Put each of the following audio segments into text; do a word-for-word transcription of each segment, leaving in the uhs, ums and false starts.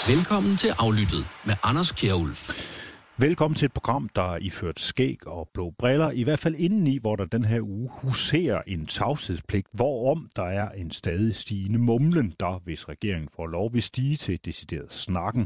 Velkommen til Aflyttet med Anders Kjærulf. Velkommen til et program, der er iført skæg og blå briller, i hvert fald indeni, hvor der den her uge huserer en tavshedspligt, hvorom der er en stadig stigende mumlen, der, hvis regeringen får lov, vil stige til decideret snakken.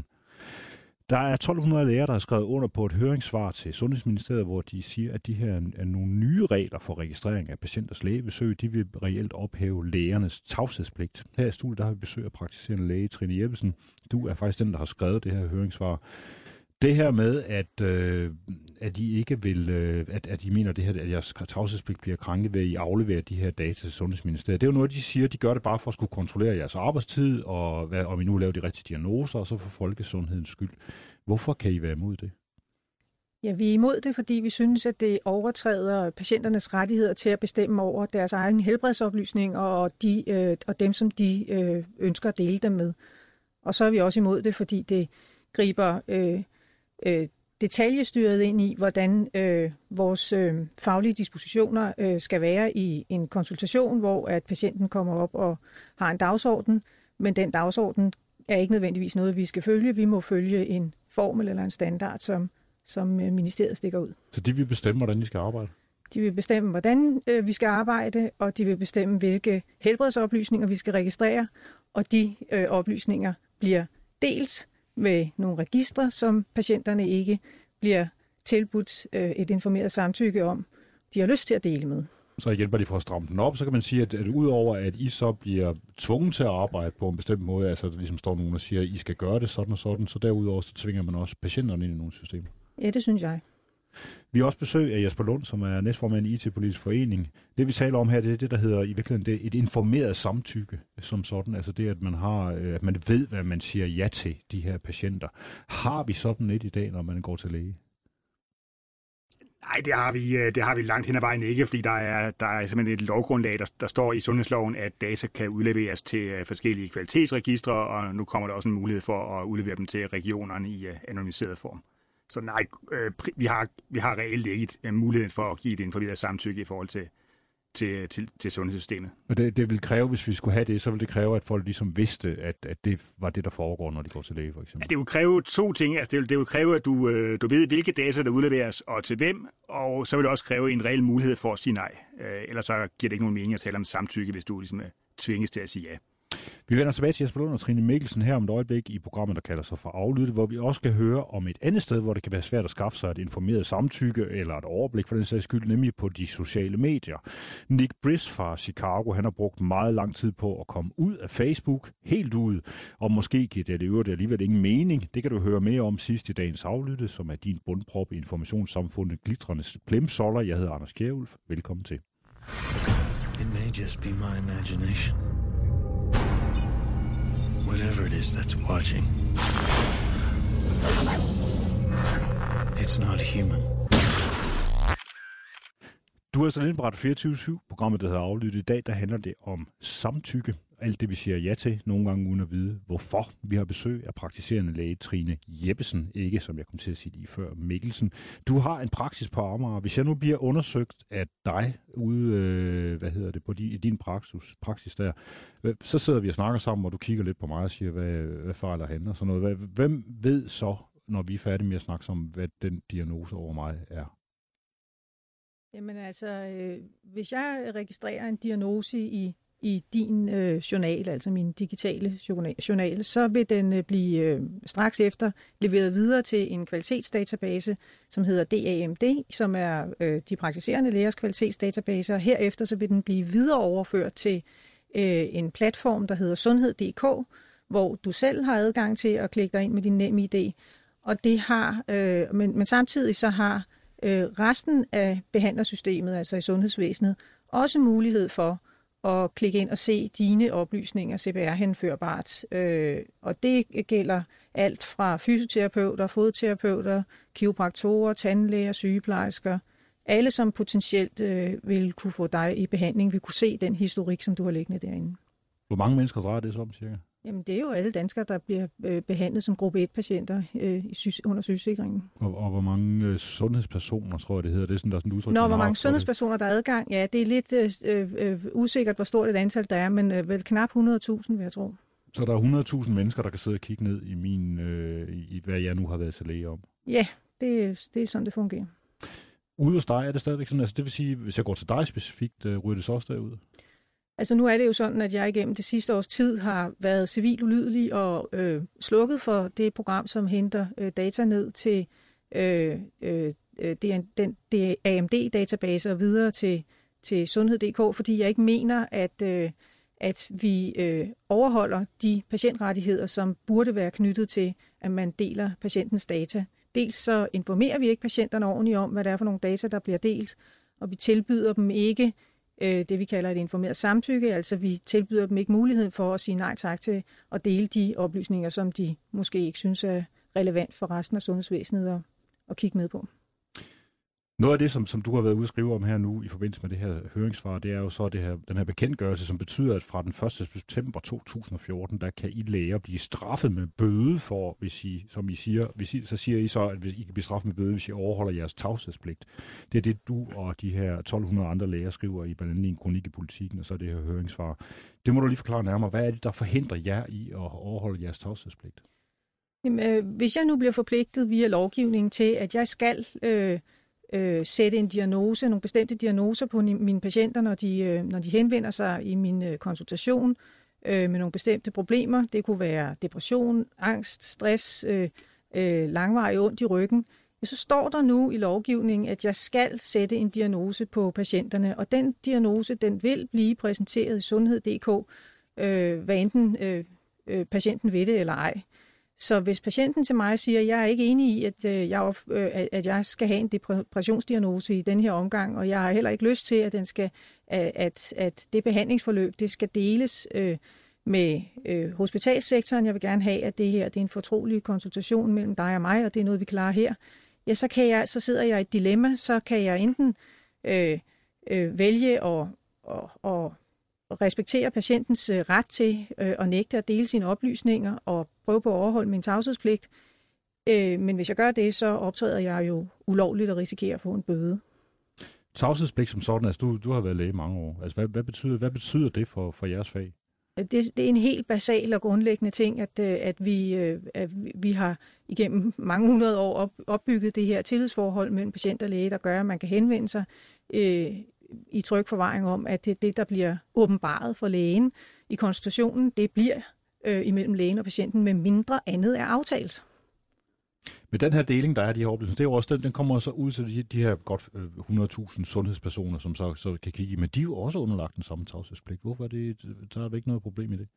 Der er tolv hundrede læger, der har skrevet under på et høringssvar til Sundhedsministeriet, hvor de siger, at de her er nogle nye regler for registrering af patienters lægebesøg. De vil reelt ophæve lægernes tavshedspligt. Her i studiet der har vi besøg af praktiserende læge Trine Jeppesen. Du er faktisk den, der har skrevet det her høringssvar. Det her med, at, øh, at I ikke vil, øh, at, at I mener, det her, at jeres tavshedspligt bliver krænket ved, at I afleverer de her data til Sundhedsministeriet. Det er jo noget, de siger, de gør det bare for at skulle kontrollere jeres arbejdstid, og hvad, om I nu laver de rigtige diagnoser, og så for folkesundhedens skyld. Hvorfor kan I være imod det? Ja, vi er imod det, fordi vi synes, at det overtræder patienternes rettigheder til at bestemme over deres egen helbredsoplysninger og, de, øh, og dem, som de øh, ønsker at dele dem med. Og så er vi også imod det, fordi det griber øh, øh, detaljestyret ind i, hvordan øh, vores øh, faglige dispositioner øh, skal være i en konsultation, hvor at patienten kommer op og har en dagsorden, men den dagsorden er ikke nødvendigvis noget, vi skal følge. Vi må følge en formel eller en standard, som, som ministeriet stikker ud. Så de vil bestemme, hvordan de skal arbejde? De vil bestemme, hvordan øh, vi skal arbejde, og de vil bestemme, hvilke helbredsoplysninger vi skal registrere, og de øh, oplysninger bliver delt med nogle registre, som patienterne ikke bliver tilbudt øh, et informeret samtykke om, de har lyst til at dele med. Så hjælper de for at stramme den op, så kan man sige, at, at udover at I så bliver tvunget til at arbejde på en bestemt måde, altså der ligesom står nogen og siger, at I skal gøre det sådan og sådan, så derudover så tvinger man også patienterne ind i nogle systemer. Ja, det synes jeg. Vi har også besøg af Jesper Lund, som er næstformand i I T-politisk forening. Det vi taler om her, det er det, der hedder i virkeligheden det, et informeret samtykke som sådan. Altså det, at man, har, at man ved, hvad man siger ja til de her patienter. Har vi sådan et i dag, når man går til læge? Nej, det har vi, det har vi langt hen ad vejen ikke, fordi der er, der er simpelthen et lovgrundlag, der, der står i sundhedsloven, at data kan udleveres til forskellige kvalitetsregistre, og nu kommer der også en mulighed for at udlevere dem til regionerne i anonymiseret form. Så nej, øh, vi har, vi har reelt ikke et, muligheden for at give et informeret samtykke i forhold til, til, til, til sundhedssystemet. Men det, det vil kræve, hvis vi skulle have det, så vil det kræve, at folk ligesom vidste, at, at det var det, der foregår, når de går til læge, for eksempel. Ja, det vil kræve to ting. Altså, det, vil, det vil kræve, at du, øh, du ved, hvilke data, der udleveres, og til hvem, og så vil det også kræve en reel mulighed for at sige nej. Øh, ellers så giver det ikke nogen mening at tale om samtykke, hvis du ligesom tvinges til at sige ja. Vi vender tilbage til Jesper Lund og Trine Mikkelsen her om et øjeblik i programmet, der kalder sig for Aflyttet, hvor vi også skal høre om et andet sted, hvor det kan være svært at skaffe sig et informeret samtykke eller et overblik for den sags skyld, nemlig på de sociale medier. Nick Briss fra Chicago, han har brugt meget lang tid på at komme ud af Facebook, helt ud, og måske giver det øvrigt alligevel ingen mening. Det kan du høre mere om sidst i dagens Aflyttet, som er din bundprop i informationssamfundet glitrende plimsoller. Jeg hedder Anders Kjærulf. Velkommen til. It may just be my imagination. Whatever it is that's watching, it's not human. Du har sådan indberettet fireogtyve syv, programmet, der hedder Aflyttet. I dag, der handler det om samtykke. Alt det, vi siger ja til, nogle gange uden at vide, hvorfor. Vi har besøg af praktiserende læge Trine Jeppesen, ikke som jeg kom til at sige lige før, Mikkelsen. Du har en praksis på Amager. Hvis jeg nu bliver undersøgt af dig ude, øh, hvad hedder det, på di, din praksis, praksis der, så sidder vi og snakker sammen, og du kigger lidt på mig og siger, hvad, hvad fejler han og sådan noget. Hvem ved så, når vi er færdige med at snakke om, hvad den diagnose over mig er? Jamen altså, øh, hvis jeg registrerer en diagnose i i din øh, journal, altså min digitale journal, så vil den øh, blive øh, straks efter leveret videre til en kvalitetsdatabase, som hedder D A M D, som er øh, de praktiserende lægers kvalitetsdatabase, og herefter så vil den blive videre overført til øh, en platform, der hedder sundhed punktum d k, hvor du selv har adgang til at klikke dig ind med din NemID, og det har, øh, men, men samtidig så har øh, resten af behandlersystemet, altså i sundhedsvæsenet, også mulighed for og klikke ind og se dine oplysninger C P R-henførbart. Øh, og det gælder alt fra fysioterapeuter, fodterapeuter, kiropraktorer, tandlæger, sygeplejersker. Alle, som potentielt øh, vil kunne få dig i behandling, vil kunne se den historik, som du har liggende derinde. Hvor mange mennesker drejer det så om, cirka? Jamen, det er jo alle danskere, der bliver øh, behandlet som gruppe et-patienter øh, under sygesikringen. Og, og hvor mange øh, sundhedspersoner, tror jeg, det hedder? Det er sådan, der er sådan et udtryk. Nå, hvor mange sundhedspersoner, der er adgang? Ja, det er lidt øh, øh, usikkert, hvor stort et antal der er, men øh, vel knap hundrede tusind, vil jeg tro. Så der er hundrede tusind mennesker, der kan sidde og kigge ned i, min, øh, i hvad jeg nu har været til læge om? Ja, det, det er sådan, det fungerer. Ude hos dig er det stadigvæk sådan, altså det vil sige, hvis jeg går til dig specifikt, øh, ryger det så også derud? Altså nu er det jo sådan, at jeg igennem det sidste års tid har været civil ulydelig og øh, slukket for det program, som henter øh, data ned til øh, øh, den, den, det A M D-database og videre til, til sundhed punktum d k, fordi jeg ikke mener, at, øh, at vi øh, overholder de patientrettigheder, som burde være knyttet til, at man deler patientens data. Dels så informerer vi ikke patienterne ordentligt om, hvad det er for nogle data, der bliver delt, og vi tilbyder dem ikke øh, det, vi kalder et informeret samtykke, altså vi tilbyder dem ikke muligheden for at sige nej tak til at dele de oplysninger, som de måske ikke synes er relevant for resten af sundhedsvæsenet at, at kigge med på. Noget af det, som, som du har været ude at skrive om her nu i forbindelse med det her høringssvar, det er jo så det her, den her bekendtgørelse, som betyder, at fra den første september to tusind og fjorten, der kan I læger blive straffet med bøde for, hvis I, som I siger, hvis I, så siger I så, at hvis I kan blive straffet med bøde, hvis I overholder jeres tavshedspligt. Det er det, du og de her tolv hundrede andre læger skriver i blandt andet i en kronik i Politiken, og så det her høringssvar. Det må du lige forklare nærmere. Hvad er det, der forhindrer jer i at overholde jeres tavshedspligt? Jamen, øh, hvis jeg nu bliver forpligtet via lovgivningen til, at jeg skal øh, øh, sætte en diagnose, nogle bestemte diagnoser på mine patienter, når de, øh, når de henvender sig i min øh, konsultation øh, med nogle bestemte problemer. Det kunne være depression, angst, stress, øh, øh, langvarig ondt i ryggen. Ja, så står der nu i lovgivningen, at jeg skal sætte en diagnose på patienterne, og den diagnose, den vil blive præsenteret i sundhed punktum d k, øh, hvad enten øh, øh, patienten ved det eller ej. Så hvis patienten til mig siger, at jeg er ikke enig i, at, øh, jeg, øh, at jeg skal have en depressionsdiagnose i den her omgang, og jeg har heller ikke lyst til, at, den skal, at, at det behandlingsforløb det skal deles øh, med øh, hospitalssektoren. Jeg vil gerne have, at det her det er en fortrolig konsultation mellem dig og mig, og det er noget, vi klarer her. Ja, så, kan jeg, så sidder jeg i et dilemma. Så kan jeg enten øh, øh, vælge at, at, at respektere patientens ret til øh, at nægte at dele sine oplysninger og prøve på at overholde min tavshedspligt. Øh, men hvis jeg gør det, så optræder jeg jo ulovligt og risikerer at få en bøde. Tavshedspligt som sådan, altså du, du har været læge i mange år. Altså hvad, hvad, betyder, hvad betyder det for, for jeres fag? Det, det er en helt basal og grundlæggende ting, at, at, vi, at vi har igennem mange hundrede år op, opbygget det her tillidsforhold mellem patient og læge, der gør, at man kan henvende sig øh, i tryg forvaring om, at det, det, der bliver åbenbaret for lægen i konsultationen, det bliver øh, imellem lægen og patienten, med mindre andet er aftalt. Med den her deling, der er de her oplysninger, det er jo også den, den kommer så ud til de, de her godt hundrede tusind sundhedspersoner, som så, så kan kigge i, men de er jo også underlagt den samme tavshedspligt. Hvorfor er det, der er der ikke noget problem i det?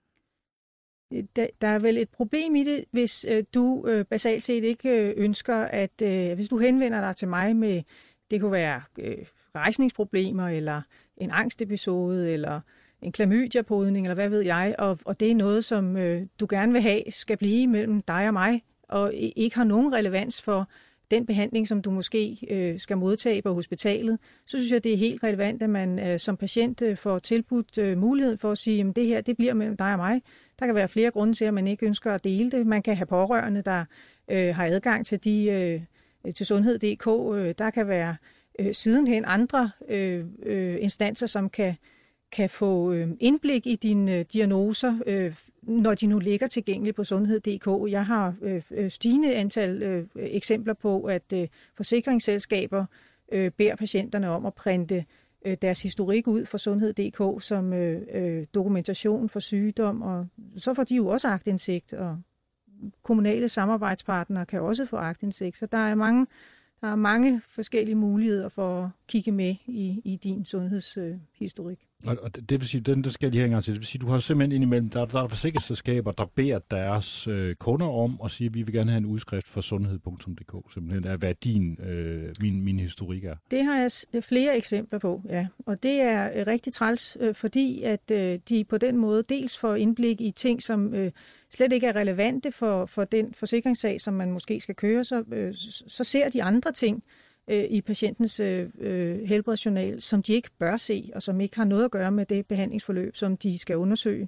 Der, der er vel et problem i det, hvis øh, du øh, basalt set ikke øh, ønsker, at øh, hvis du henvender dig til mig med, det kunne være øh, rejsningsproblemer, eller en angstepisode, eller en klamydia-podning, eller hvad ved jeg, og, og det er noget, som øh, du gerne vil have, skal blive mellem dig og mig, og ikke har nogen relevans for den behandling, som du måske øh, skal modtage på hospitalet, så synes jeg, det er helt relevant, at man øh, som patient øh, får tilbudt øh, mulighed for at sige, at det her det bliver mellem dig og mig. Der kan være flere grunde til, at man ikke ønsker at dele det. Man kan have pårørende, der øh, har adgang til, de, øh, til sundhed punktum d k. Øh, der kan være øh, sidenhen andre øh, øh, instanser, som kan, kan få øh, indblik i dine øh, diagnoser, øh, når de nu ligger tilgængeligt på sundhed punktum d k. Jeg har øh, stigende antal øh, eksempler på, at øh, forsikringsselskaber øh, beder patienterne om at printe øh, deres historik ud fra sundhed punktum d k som øh, øh, dokumentation for sygdom, og så får de jo også aktindsigt, og kommunale samarbejdspartnere kan også få aktindsigt. Så der er mange, der er mange forskellige muligheder for at kigge med i, i din sundhedshistorik. Og, og det vil sige, den der skal jeg lige hænge til. Det vil sige, du har simpelthen indimellem, der, der er forsikringsselskaber, der beder deres øh, kunder om at sige, at vi vil gerne have en udskrift fra sundhed punktum d k, simpelthen af, hvad din, øh, min, min historik er. Det har jeg flere eksempler på, ja. Og det er øh, rigtig træls, øh, fordi at øh, de på den måde dels får indblik i ting, som øh, slet ikke er relevante for, for den forsikringssag, som man måske skal køre, så, øh, så ser de andre ting i patientens øh, helbredsjournal, som de ikke bør se, og som ikke har noget at gøre med det behandlingsforløb, som de skal undersøge.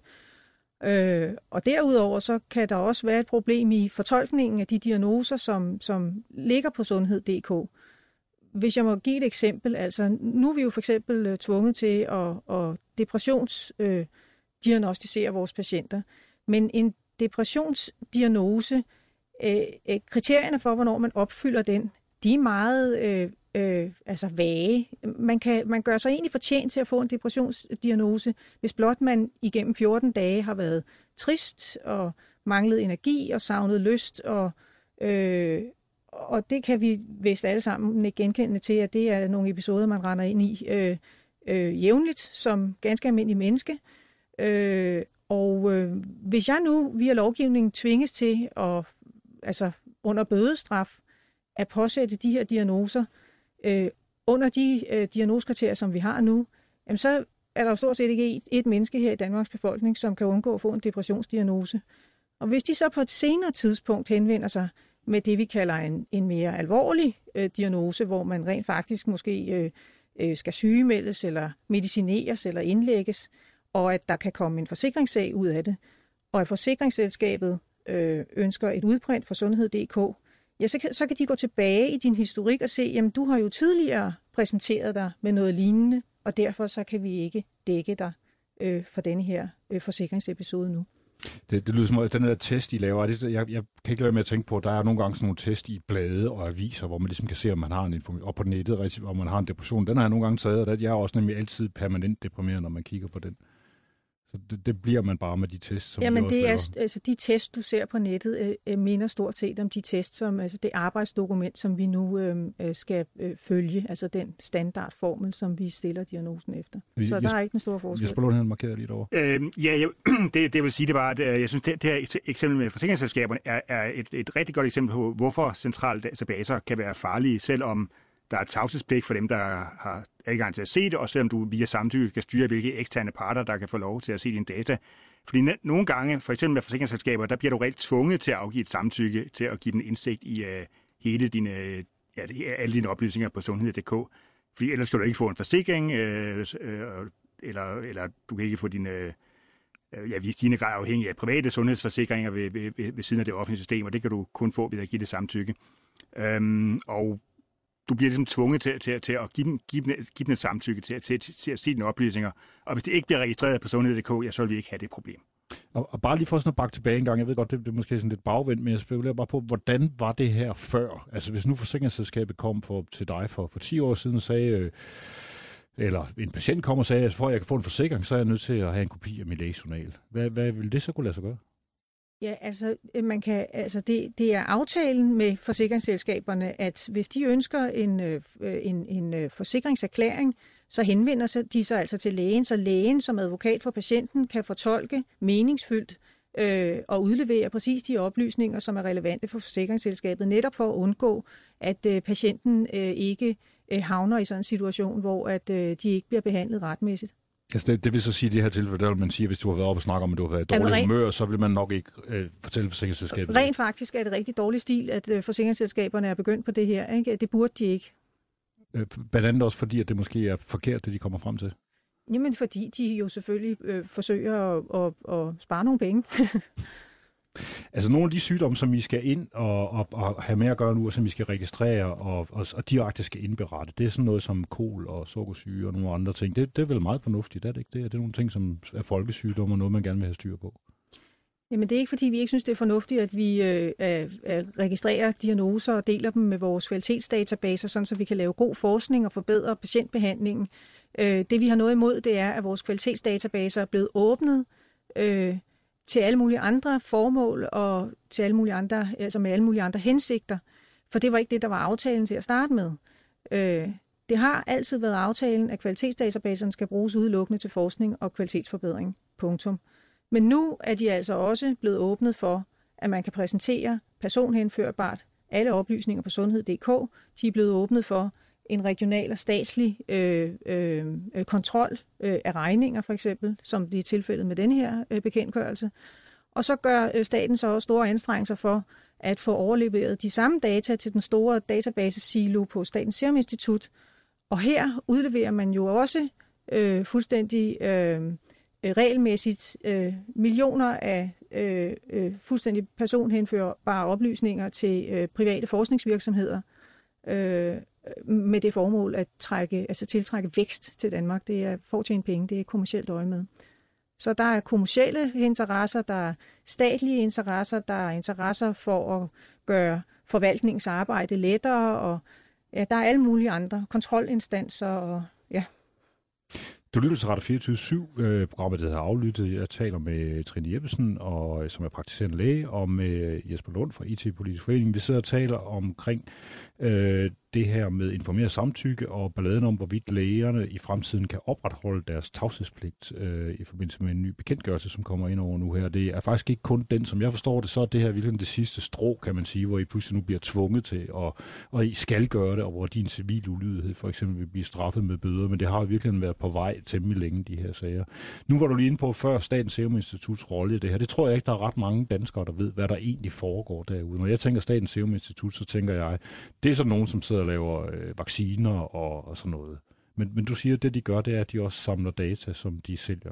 Øh, og derudover så kan der også være et problem i fortolkningen af de diagnoser, som, som ligger på sundhed punktum d k. Hvis jeg må give et eksempel, altså nu er vi jo for eksempel tvunget til at, at depressionsdiagnostisere øh, vores patienter. Men en depressionsdiagnose, øh, øh, kriterierne for, hvornår man opfylder den, de er meget øh, øh, altså vage. Man, kan, man gør sig egentlig fortjent til at få en depressionsdiagnose, hvis blot man igennem fjorten dage har været trist og manglet energi og savnet lyst. Og, øh, og det kan vi vist alle sammen genkende til, at det er nogle episoder, man render ind i øh, øh, jævnligt som ganske almindelig menneske. Øh, og øh, hvis jeg nu via lovgivningen tvinges til at, altså under bødestraf, at påsætte de her diagnoser øh, under de øh, diagnoskriterier, som vi har nu, jamen så er der jo stort set ikke et, et menneske her i Danmarks befolkning, som kan undgå at få en depressionsdiagnose. Og hvis de så på et senere tidspunkt henvender sig med det, vi kalder en, en mere alvorlig øh, diagnose, hvor man rent faktisk måske øh, øh, skal sygemeldes, eller medicineres, eller indlægges, og at der kan komme en forsikringssag ud af det, og at forsikringsselskabet øh, ønsker et udprint for sundhed punktum d k, ja, så kan, så kan de gå tilbage i din historik og se, jamen du har jo tidligere præsenteret dig med noget lignende, og derfor så kan vi ikke dække dig øh, for denne her øh, forsikringsepisode nu. Det, det lyder som, at den her test, I laver, det, jeg, jeg kan ikke lade være med at tænke på, at der er nogle gange sådan nogle test i blade og aviser, hvor man ligesom kan se, om man har en information, og på nettet, om man har en depression. Den har jeg nogle gange taget, og jeg er også nemlig altid permanent deprimeret, når man kigger på den. Så det, det bliver man bare med de tests, som Jamen, vi også det laver. er, altså, de tests, du ser på nettet, øh, minder stort set om de tests, som altså det arbejdsdokument, som vi nu øh, skal øh, følge, altså den standardformel, som vi stiller diagnosen efter. Vi, Så jeg, der er ikke en stor forskel. Jeg spiller den her markeret lidt over. Øhm, ja, jeg, det, det vil sige, det var, at jeg synes, det, det her eksempel med forsikringsselskaberne er, er et, et rigtig godt eksempel på, hvorfor centrale databaser kan være farlige, selvom der er tavshedspligt for dem, der har adgang til at se det, og selvom du via samtykke kan styre, hvilke eksterne parter, der kan få lov til at se dine data. Fordi nogle gange, for eksempel med forsikringsselskaber, der bliver du reelt tvunget til at afgive et samtykke til at give den indsigt i uh, hele dine, ja, alle dine oplysninger på sundhed punktum d k. Fordi ellers skal du ikke få en forsikring, øh, øh, eller, eller du kan ikke få dine, øh, ja, i stigende grad afhængig af private sundhedsforsikringer ved, ved, ved, ved siden af det offentlige system, og det kan du kun få ved at give det samtykke. Øhm, og du bliver ligesom tvunget til, til, til at give dem, give, dem, give dem et samtykke til, til, til, til at se dine oplysninger. Og hvis det ikke bliver registreret på sundhed punktum d k, ja, så vil vi ikke have det problem. Og, og bare lige for sådan at bakke tilbage en gang, jeg ved godt, det, det er måske sådan lidt bagvendt, men jeg spekulerer bare på, hvordan var det her før? Altså hvis nu forsikringsselskabet kom for, til dig for, for ti år siden og sagde, øh, eller en patient kom og sagde, at for at jeg kan få en forsikring, så er jeg nødt til at have en kopi af min lægejournal. Hvad, hvad vil det så kunne lade sig gøre? Ja, altså, man kan, altså det, det er aftalen med forsikringsselskaberne, at hvis de ønsker en, en, en forsikringserklæring, så henvender de sig altså til lægen, så lægen som advokat for patienten kan fortolke meningsfyldt øh, og udlevere præcis de oplysninger, som er relevante for forsikringsselskabet, netop for at undgå, at øh, patienten øh, ikke øh, havner i sådan en situation, hvor at, øh, de ikke bliver behandlet retmæssigt. Altså det, det vil så sige, at i det her tilfælde, der vil man sige, at hvis du har været oppe og snakke om, at du har været i dårlig rent, humør, så vil man nok ikke øh, fortælle forsikringsselskabet. Rent faktisk er det rigtig dårlig stil, at øh, forsikringsselskaberne er begyndt på det her. Ikke? Det burde de ikke. Øh, blandt andet også fordi, at det måske er forkert, det de kommer frem til. Jamen fordi de jo selvfølgelig øh, forsøger at, at, at spare nogle penge. Altså nogle af de sygdomme, som I skal ind og, og, og have med at gøre nu, og som I skal registrere og, og, og direkte skal indberette, det er sådan noget som kol og sukkersyge og nogle andre ting. Det, det er vel meget fornuftigt, er det ikke det? Er det nogle ting, som er folkesygdomme og noget, man gerne vil have styr på? Jamen det er ikke, fordi vi ikke synes, det er fornuftigt, at vi øh, øh, registrerer diagnoser og deler dem med vores kvalitetsdatabaser, sådan så vi kan lave god forskning og forbedre patientbehandlingen. Øh, det vi har noget imod, det er, at vores kvalitetsdatabaser er blevet åbnet øh, til alle mulige andre formål og til alle mulige andre, altså med alle mulige andre hensigter. For det var ikke det, der var aftalen til at starte med. Øh, det har altid været aftalen, at kvalitetsdatabaserne skal bruges udelukkende til forskning og kvalitetsforbedring. Punktum. Men nu er de altså også blevet åbnet for, at man kan præsentere personhenførbart alle oplysninger på sundhed punktum d k. De er blevet åbnet for en regional og statslig øh, øh, kontrol øh, af regninger, for eksempel, som det er tilfældet med denne her øh, bekendtgørelse. Og så gør øh, staten så også store anstrengelser for at få overleveret de samme data til den store database-silo på Statens Serum Institut. Og her udleverer man jo også øh, fuldstændig øh, regelmæssigt øh, millioner af øh, øh, fuldstændig personhenførbare oplysninger til øh, private forskningsvirksomheder, øh, med det formål at trække, altså tiltrække vækst til Danmark. Det er for at tjene penge, det er kommercielt øje med. Så der er kommercielle interesser, der er statlige interesser, der er interesser for at gøre forvaltningens arbejde lettere, og ja, der er alle mulige andre kontrolinstanser, og ja. Du lytter til Radio fireogtyve syv, øh, programmet, der hedder Aflyttet. Jeg taler med Trine Jeppesen, og, som er praktiserende læge, og med Jesper Lund fra I T-Politisk Forening. Vi sidder og taler omkring øh, det her med informeret samtykke og balladen om, hvorvidt lægerne i fremtiden kan opretholde deres tavshedspligt øh, i forbindelse med en ny bekendtgørelse, som kommer ind over nu her. Det er faktisk ikke kun den, som jeg forstår det, så er det her virkelig det sidste strå, kan man sige, hvor I pludselig nu bliver tvunget til, og, og I skal gøre det, og hvor din civil ulydighed for eksempel vil blive straffet med bøder, men det har jo virkelig været på vej temmelig længe, de her sager. Nu var du lige inde på før Statens Serum Instituts rolle i det her. Det tror jeg ikke, der er ret mange danskere, der ved, hvad der egentlig foregår derude. Når jeg tænker Statens Serum Institut, så tænker jeg, det er sådan nogen, som sidder og laver øh, vacciner og, og sådan noget. Men, men du siger, at det, de gør, det er, at de også samler data, som de sælger.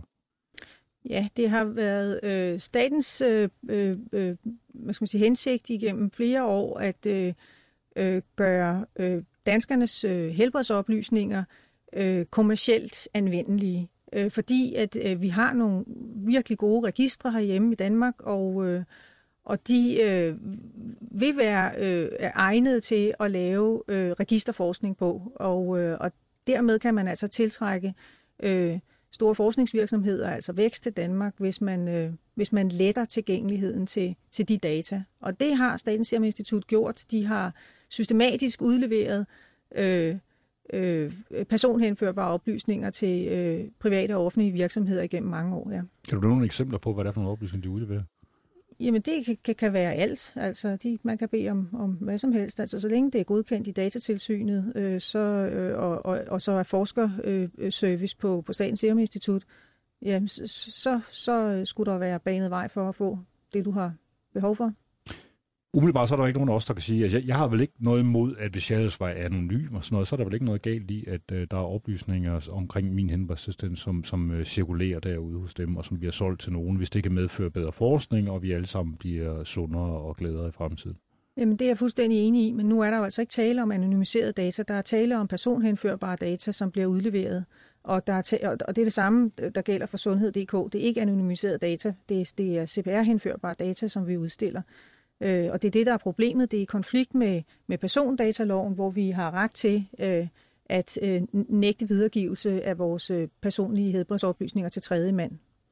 Ja, det har været øh, statens øh, øh, hvad skal man sige, hensigt igennem flere år at øh, øh, gøre øh, danskernes øh, helbredsoplysninger øh, kommercielt anvendelige. Øh, fordi at øh, vi har nogle virkelig gode registre herhjemme i Danmark, og, øh, og de øh, vil være øh, egnet til at lave øh, registerforskning på. Og, øh, og dermed kan man altså tiltrække øh, store forskningsvirksomheder, altså vækst til Danmark, hvis man, øh, hvis man letter tilgængeligheden til, til de data. Og det har Statens Serum Institut gjort. De har systematisk udleveret øh, øh, personhenførbare oplysninger til øh, private og offentlige virksomheder igennem mange år. Ja. Kan du nævne nogle eksempler på, hvad det er for nogle oplysninger, de udleverer? Jamen det kan, kan være alt. Altså de, man kan bede om, om hvad som helst. Altså så længe det er godkendt i Datatilsynet, øh, så, øh, og, og, og så er forskerservice øh, på, på Statens Serum Institut, ja, så, så, så skulle der være banet vej for at få det, du har behov for. Umiddelbart så er der ikke nogen af os, der kan sige, at jeg, jeg har vel ikke noget imod, at hvis jeg ellers var anonym og sådan noget, så er der vel ikke noget galt i, at uh, der er oplysninger omkring min helbredsassistent, som, som uh, cirkulerer derude hos dem, og som bliver solgt til nogen, hvis det kan medføre bedre forskning, og vi alle sammen bliver sundere og gladere i fremtiden. Jamen det er jeg fuldstændig enig i, men nu er der jo altså ikke tale om anonymiserede data. Der er tale om personhenførbare data, som bliver udleveret. Og, der er ta- og det er det samme, der gælder for sundhed punktum d k. Det er ikke anonymiserede data, det er, det er C P R-henførbare data, som vi udstiller. Øh, og det er det, der er problemet. Det er i konflikt med, med persondataloven, hvor vi har ret til øh, at øh, nægte videregivelse af vores øh, personlige helbredsoplysninger til tredje mand.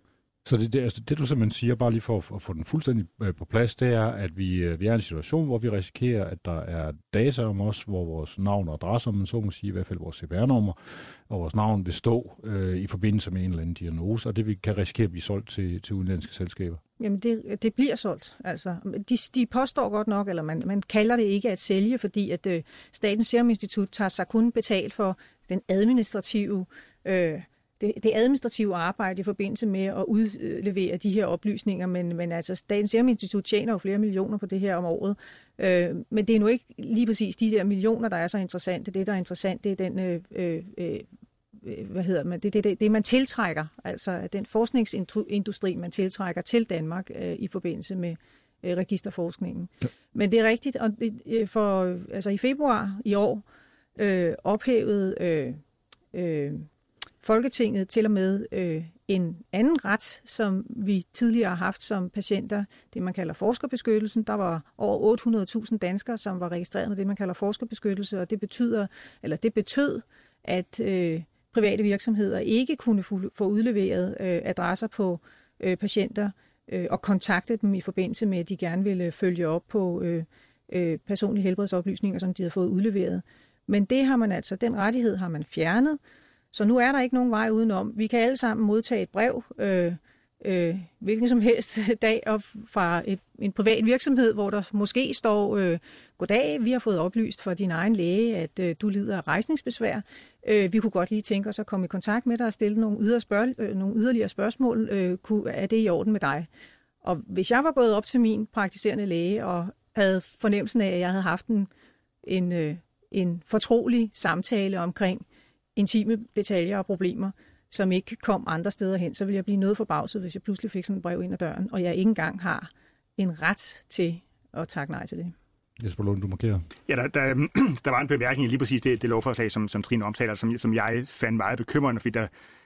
Så det, det, altså det, du simpelthen siger, bare lige for at, at få den fuldstændig på plads, det er, at vi, vi er i en situation, hvor vi risikerer, at der er data om os, hvor vores navn og adresse, om man så må sige, i hvert fald vores C P R-nummer, og vores navn vil stå øh, i forbindelse med en eller anden diagnose, og det vi kan risikere at blive solgt til, til udenlandske selskaber. Jamen, det, det bliver solgt. Altså, de, de påstår godt nok, eller man, man kalder det ikke at sælge, fordi at øh, Statens Serum Institut tager sig kun betalt for den administrative øh, Det, det administrative arbejde i forbindelse med at udlevere de her oplysninger, men, men altså Statens Serum Institut tjener jo flere millioner på det her om året. Øh, men det er nu ikke lige præcis de der millioner, der er så interessante. Det, der er interessant, det er den, øh, øh, hvad hedder man, det, det, det, det man tiltrækker, altså den forskningsindustri, man tiltrækker til Danmark øh, i forbindelse med øh, registerforskningen. Ja. Men det er rigtigt, og øh, for, altså i februar i år øh, ophævede øh, øh, Folketinget til og med øh, en anden ret, som vi tidligere har haft som patienter, det man kalder forskerbeskyttelsen. Der var over otte hundrede tusind danskere, som var registreret med det, man kalder forskerbeskyttelse, og det betyder, eller det betød, at øh, private virksomheder ikke kunne få udleveret øh, adresser på øh, patienter øh, og kontakte dem i forbindelse med, at de gerne ville følge op på øh, øh, personlige helbredsoplysninger, som de havde fået udleveret. Men det har man altså, den rettighed har man fjernet. Så nu er der ikke nogen vej udenom. Vi kan alle sammen modtage et brev, øh, øh, hvilken som helst dag, op fra et, en privat virksomhed, hvor der måske står, øh, goddag, vi har fået oplyst fra din egen læge, at øh, du lider af rejsningsbesvær. Øh, vi kunne godt lige tænke os at komme i kontakt med dig og stille nogle, yder spørg- øh, nogle yderligere spørgsmål. Øh, kunne, er det i orden med dig? Og hvis jeg var gået op til min praktiserende læge og havde fornemmelsen af, at jeg havde haft en, en, øh, en fortrolig samtale omkring intime detaljer og problemer, som ikke kom andre steder hen, så ville jeg blive noget forbavset, hvis jeg pludselig fik sådan et brev ind ad døren, og jeg ikke engang har en ret til at takke nej til det. Jesper Lund, du markerer. Ja, der, der, der var en bemærkning lige præcis det, det lovforslag, som, som Trine omtaler, som, som jeg fandt meget bekymrende, fordi der,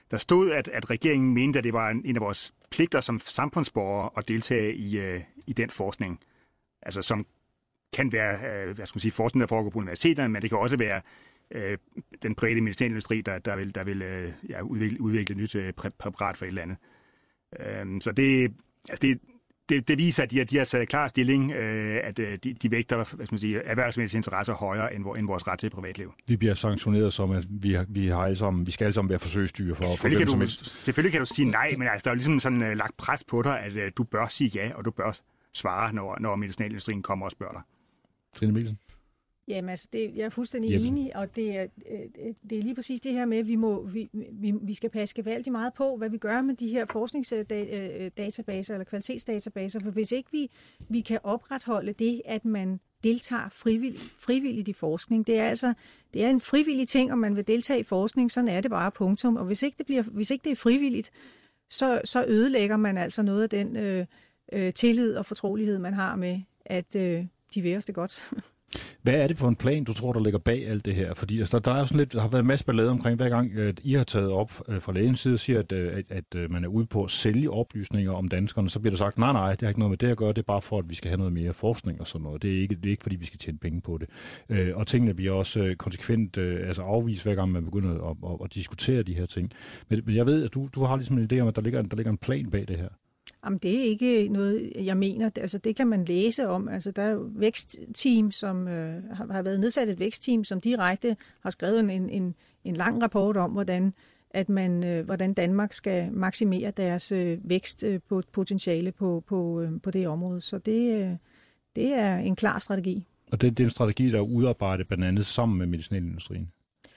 Der stod, at, at regeringen mente, at det var en, en af vores pligter som samfundsborgere at deltage i, øh, i den forskning. Altså som kan være, øh, hvad skal man sige, forskning, der foregår på universiteterne, men det kan også være øh, den private medicinalindustri, der, der vil, der vil øh, ja, udvikle, udvikle nyt øh, præparat for et eller andet. Øh, så det, altså det, det, det viser, at de, de har taget klar stilling, øh, at øh, de, de vægter, hvad skal man sige, erhvervsmæssige interesser højere end, end vores ret til privatliv. Vi bliver sanktioneret som, at vi, har, vi, har alle sammen, vi skal alle sammen være forsøgsdyr for at få dem som du, et... Selvfølgelig kan du sige nej, men altså, der er jo ligesom sådan uh, lagt pres på dig, at uh, du bør sige ja, og du bør svare, når, når medicinalindustrien kommer og spørger dig. Trine Michelsen? Jamen altså, det, jeg er fuldstændig Jebsen. enig, og det er, det er lige præcis det her med, at vi, må, vi, vi, vi skal passe gevaldigt meget på, hvad vi gør med de her forskningsdatabaser eller kvalitetsdatabaser, for hvis ikke vi, vi kan opretholde det, at man deltager frivilligt, frivilligt i forskning, det er altså det er en frivillig ting, om man vil deltage i forskning, sådan er det bare punktum, og hvis ikke det, bliver, hvis ikke det er frivilligt, så, så ødelægger man altså noget af den øh, øh, tillid og fortrolighed, man har med, at øh, de vil os det godt. Hvad er det for en plan, du tror, der ligger bag alt det her? Fordi altså, der, der, er sådan lidt, der har været en masse ballade omkring, hver gang at I har taget op fra lægens side og siger, at, at, at man er ude på at sælge oplysninger om danskerne, så bliver der sagt, nej, nej, det har ikke noget med det at gøre, det er bare for, at vi skal have noget mere forskning og sådan noget. Det er ikke, det er ikke fordi vi skal tjene penge på det. Og tingene bliver også konsekvent altså afvist, hver gang man begynder at, at, at diskutere de her ting. Men, men jeg ved, at du, du har ligesom en idé om, at der ligger, der ligger en plan bag det her. Jamen, det er ikke noget, jeg mener. Altså, det kan man læse om. Altså, der er jo vækstteam, som øh, har været nedsat et vækstteam, som direkte har skrevet en, en, en lang rapport om, hvordan, at man, øh, hvordan Danmark skal maksimere deres øh, vækstpotentiale på, på, øh, på det område. Så det, øh, det er en klar strategi. Og det, det er en strategi, der er udarbejdet blandt andet sammen med medicinalindustrien?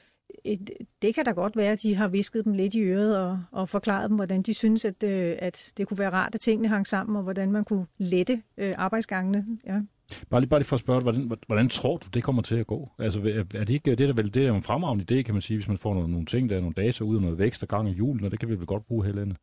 Det kan da godt være, at de har visket dem lidt i øret og, og forklaret dem, hvordan de synes, at, at det kunne være rart, at tingene hang sammen, og hvordan man kunne lette øh, arbejdsgangene. Ja. Bare, lige, bare lige for at spørge, hvordan, hvordan tror du, det kommer til at gå? Altså, er det ikke det, der vel det er en fremragende idé, kan man sige, hvis man får nogle, nogle ting, der er nogle data ud og noget vækst og gang i julen, og det kan vi vel godt bruge hele landet?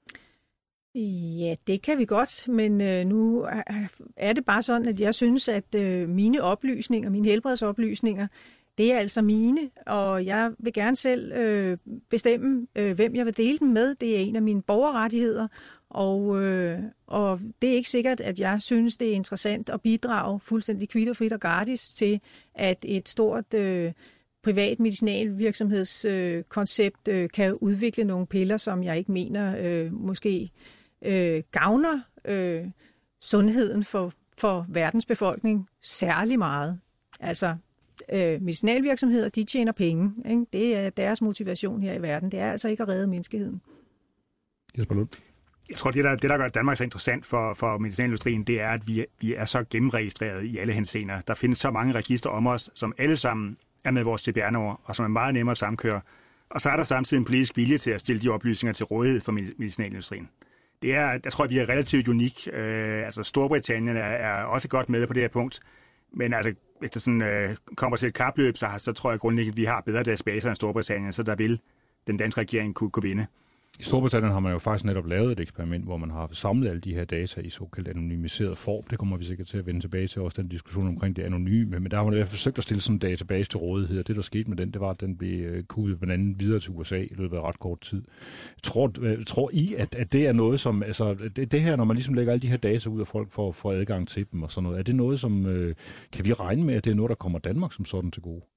Ja, det kan vi godt, men øh, nu er det bare sådan, at jeg synes, at øh, mine oplysninger, mine helbredsoplysninger, det er altså mine, og jeg vil gerne selv øh, bestemme, øh, hvem jeg vil dele dem med. Det er en af mine borgerrettigheder, og, øh, og det er ikke sikkert, at jeg synes, det er interessant at bidrage fuldstændig kvitterfrit og gratis til, at et stort øh, privat medicinalvirksomhedskoncept øh, kan udvikle nogle piller, som jeg ikke mener øh, måske øh, gavner øh, sundheden for, for verdens befolkning særlig meget. Altså, Øh, medicinalvirksomheder, de tjener penge. Ikke? Det er deres motivation her i verden. Det er altså ikke at redde menneskeheden. Jesper Lund. Jeg tror, det der, det, der gør Danmark så interessant for, for medicinalindustrien, det er, at vi, vi er så gennemregistreret i alle henseender. Der findes så mange registre om os, som alle sammen er med vores C P R-nummer, og som er meget nemmere at samkøre. Og så er der samtidig en politisk vilje til at stille de oplysninger til rådighed for medicinalindustrien. Det er, jeg tror, vi er relativt unik. Øh, altså Storbritannien er, er også godt med på det her punkt. Men altså, hvis der sådan, øh, kommer til et kapløb, så, så tror jeg grundlæggende, at vi har bedre databaser end Storbritannien, så der vil den danske regering kunne, kunne vinde. I Storbritannien har man jo faktisk netop lavet et eksperiment, hvor man har samlet alle de her data i såkaldt anonymiseret form. Det kommer vi sikkert til at vende tilbage til, også den diskussion omkring det anonyme. Men der har man i hvert fald forsøgt at stille sådan en database til rådighed, og det, der skete med den, det var, at den blev kudet blandt andet videre til U S A i løbet af ret kort tid. Tror, tror I, at, at det er noget, som... Altså, det, det her, når man ligesom lægger alle de her data ud, og folk får, får adgang til dem og sådan noget, er det noget, som... Øh, kan vi regne med, at det er noget, der kommer Danmark som sådan til gode?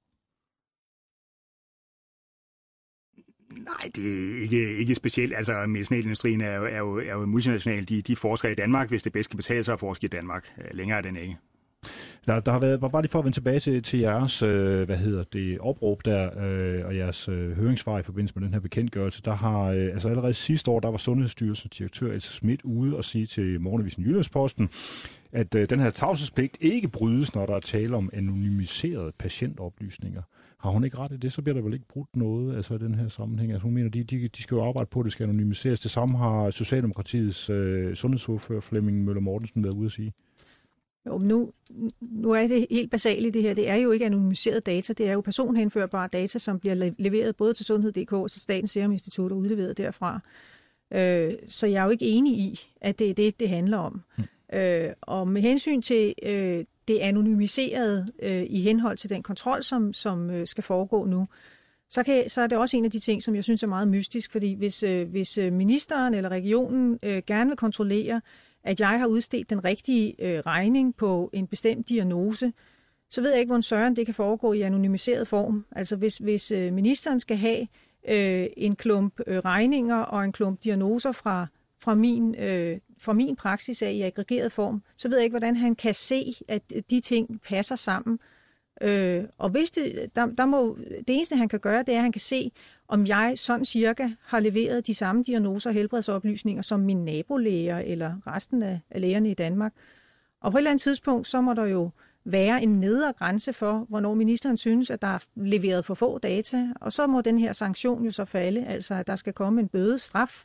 Nej, det er ikke, ikke specielt. Altså, medicinalindustrien er jo, er jo, er jo multinational. De, de forsker i Danmark, hvis det bedst kan betale sig at forske i Danmark. Længere er den ikke. Der, der har været, bare lige for at vende tilbage til, til jeres, øh, hvad hedder det, opråb der, øh, og jeres øh, høringssvar i forbindelse med den her bekendtgørelse, der har, øh, altså allerede sidste år, der var Sundhedsstyrelsens direktør Else Schmidt ude og sige til Morgenavisen Jyllandsposten, at øh, den her tavshedspligt ikke brydes, når der er tale om anonymiserede patientoplysninger. Har hun ikke ret i det, så bliver der vel ikke brudt noget altså i den her sammenhæng. Altså hun mener, de, de, de skal jo arbejde på, at det skal anonymiseres. Det samme har Socialdemokratiets øh, sundhedsordfører Flemming Møller Mortensen været ude at sige. Jo, nu, nu er det helt basalt i det her. Det er jo ikke anonymiseret data. Det er jo personhenførbare data, som bliver leveret både til Sundhed punktum d k og til Statens Serum Institut og udleveret derfra. Øh, så jeg er jo ikke enig i, at det er det, det handler om. Hmm. Øh, og med hensyn til øh, det anonymiserede øh, i henhold til den kontrol, som, som øh, skal foregå nu, så, kan, så er det også en af de ting, som jeg synes er meget mystisk, fordi hvis, øh, hvis ministeren eller regionen øh, gerne vil kontrollere, at jeg har udstedt den rigtige øh, regning på en bestemt diagnose, så ved jeg ikke, hvor en søren det kan foregå i anonymiseret form. Altså hvis, hvis øh, ministeren skal have øh, en klump øh, regninger og en klump diagnoser fra, fra, min, øh, fra min praksis af i aggregeret form, så ved jeg ikke, hvordan han kan se, at de ting passer sammen. Øh, og hvis det, der, der må, det eneste, han kan gøre, det er, at han kan se, om jeg sådan cirka har leveret de samme diagnoser og helbredsoplysninger som mine nabolæger eller resten af, af lægerne i Danmark. Og på et eller andet tidspunkt, så må der jo være en nedre grænse for, hvornår ministeren synes, at der er leveret for få data, og så må den her sanktion jo så falde, altså at der skal komme en bødestraf.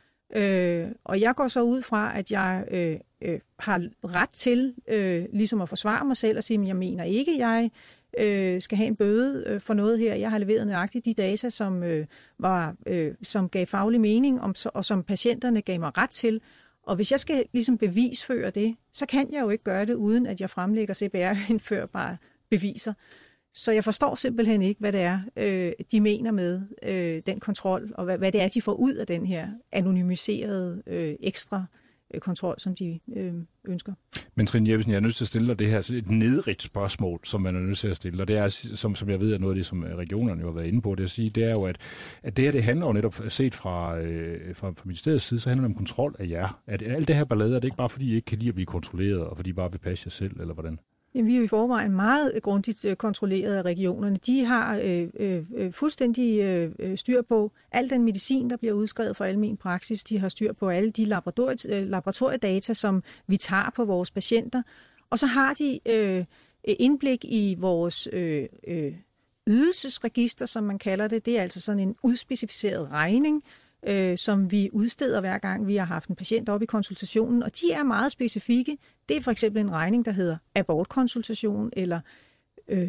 Øh, og jeg går så ud fra, at jeg øh, øh, har ret til øh, ligesom at forsvare mig selv og sige, at jeg mener ikke, at jeg øh, skal have en bøde øh, for noget her. Jeg har leveret nøjagtigt de data, som, øh, var, øh, som gav faglig mening, om, og som patienterne gav mig ret til. Og hvis jeg skal ligesom bevisføre det, så kan jeg jo ikke gøre det, uden at jeg fremlægger C P R-indførbare beviser. Så jeg forstår simpelthen ikke, hvad det er, øh, de mener med øh, den kontrol, og hvad, hvad det er, de får ud af den her anonymiserede øh, ekstra øh, kontrol, som de øh, ønsker. Men Trine Jeppesen, jeg er nødt til at stille dig det her et nedrigt spørgsmål, som man er nødt til at stille, og det er, som, som jeg ved, at noget af det, som regionerne jo har været inde på, det at sige, det er jo, at, at det her, det handler jo netop set fra, øh, fra, fra ministeriets side, så handler det om kontrol af jer. At alt det her ballade, er det ikke bare, fordi I ikke kan lide at blive kontrolleret, og fordi I bare vil passe jer selv, eller hvordan? Jamen, vi er jo i forvejen meget grundigt øh, kontrolleret af regionerne. De har øh, øh, fuldstændig øh, styr på al den medicin, der bliver udskrevet for almen praksis. De har styr på alle de laboratorie, øh, laboratoriedata, som vi tager på vores patienter. Og så har de øh, indblik i vores øh, øh, ydelsesregister, som man kalder det. Det er altså sådan en udspecificeret regning, øh, som vi udsteder hver gang, vi har haft en patient op i konsultationen, og de er meget specifikke. Det er for eksempel en regning, der hedder abortkonsultation, eller øh,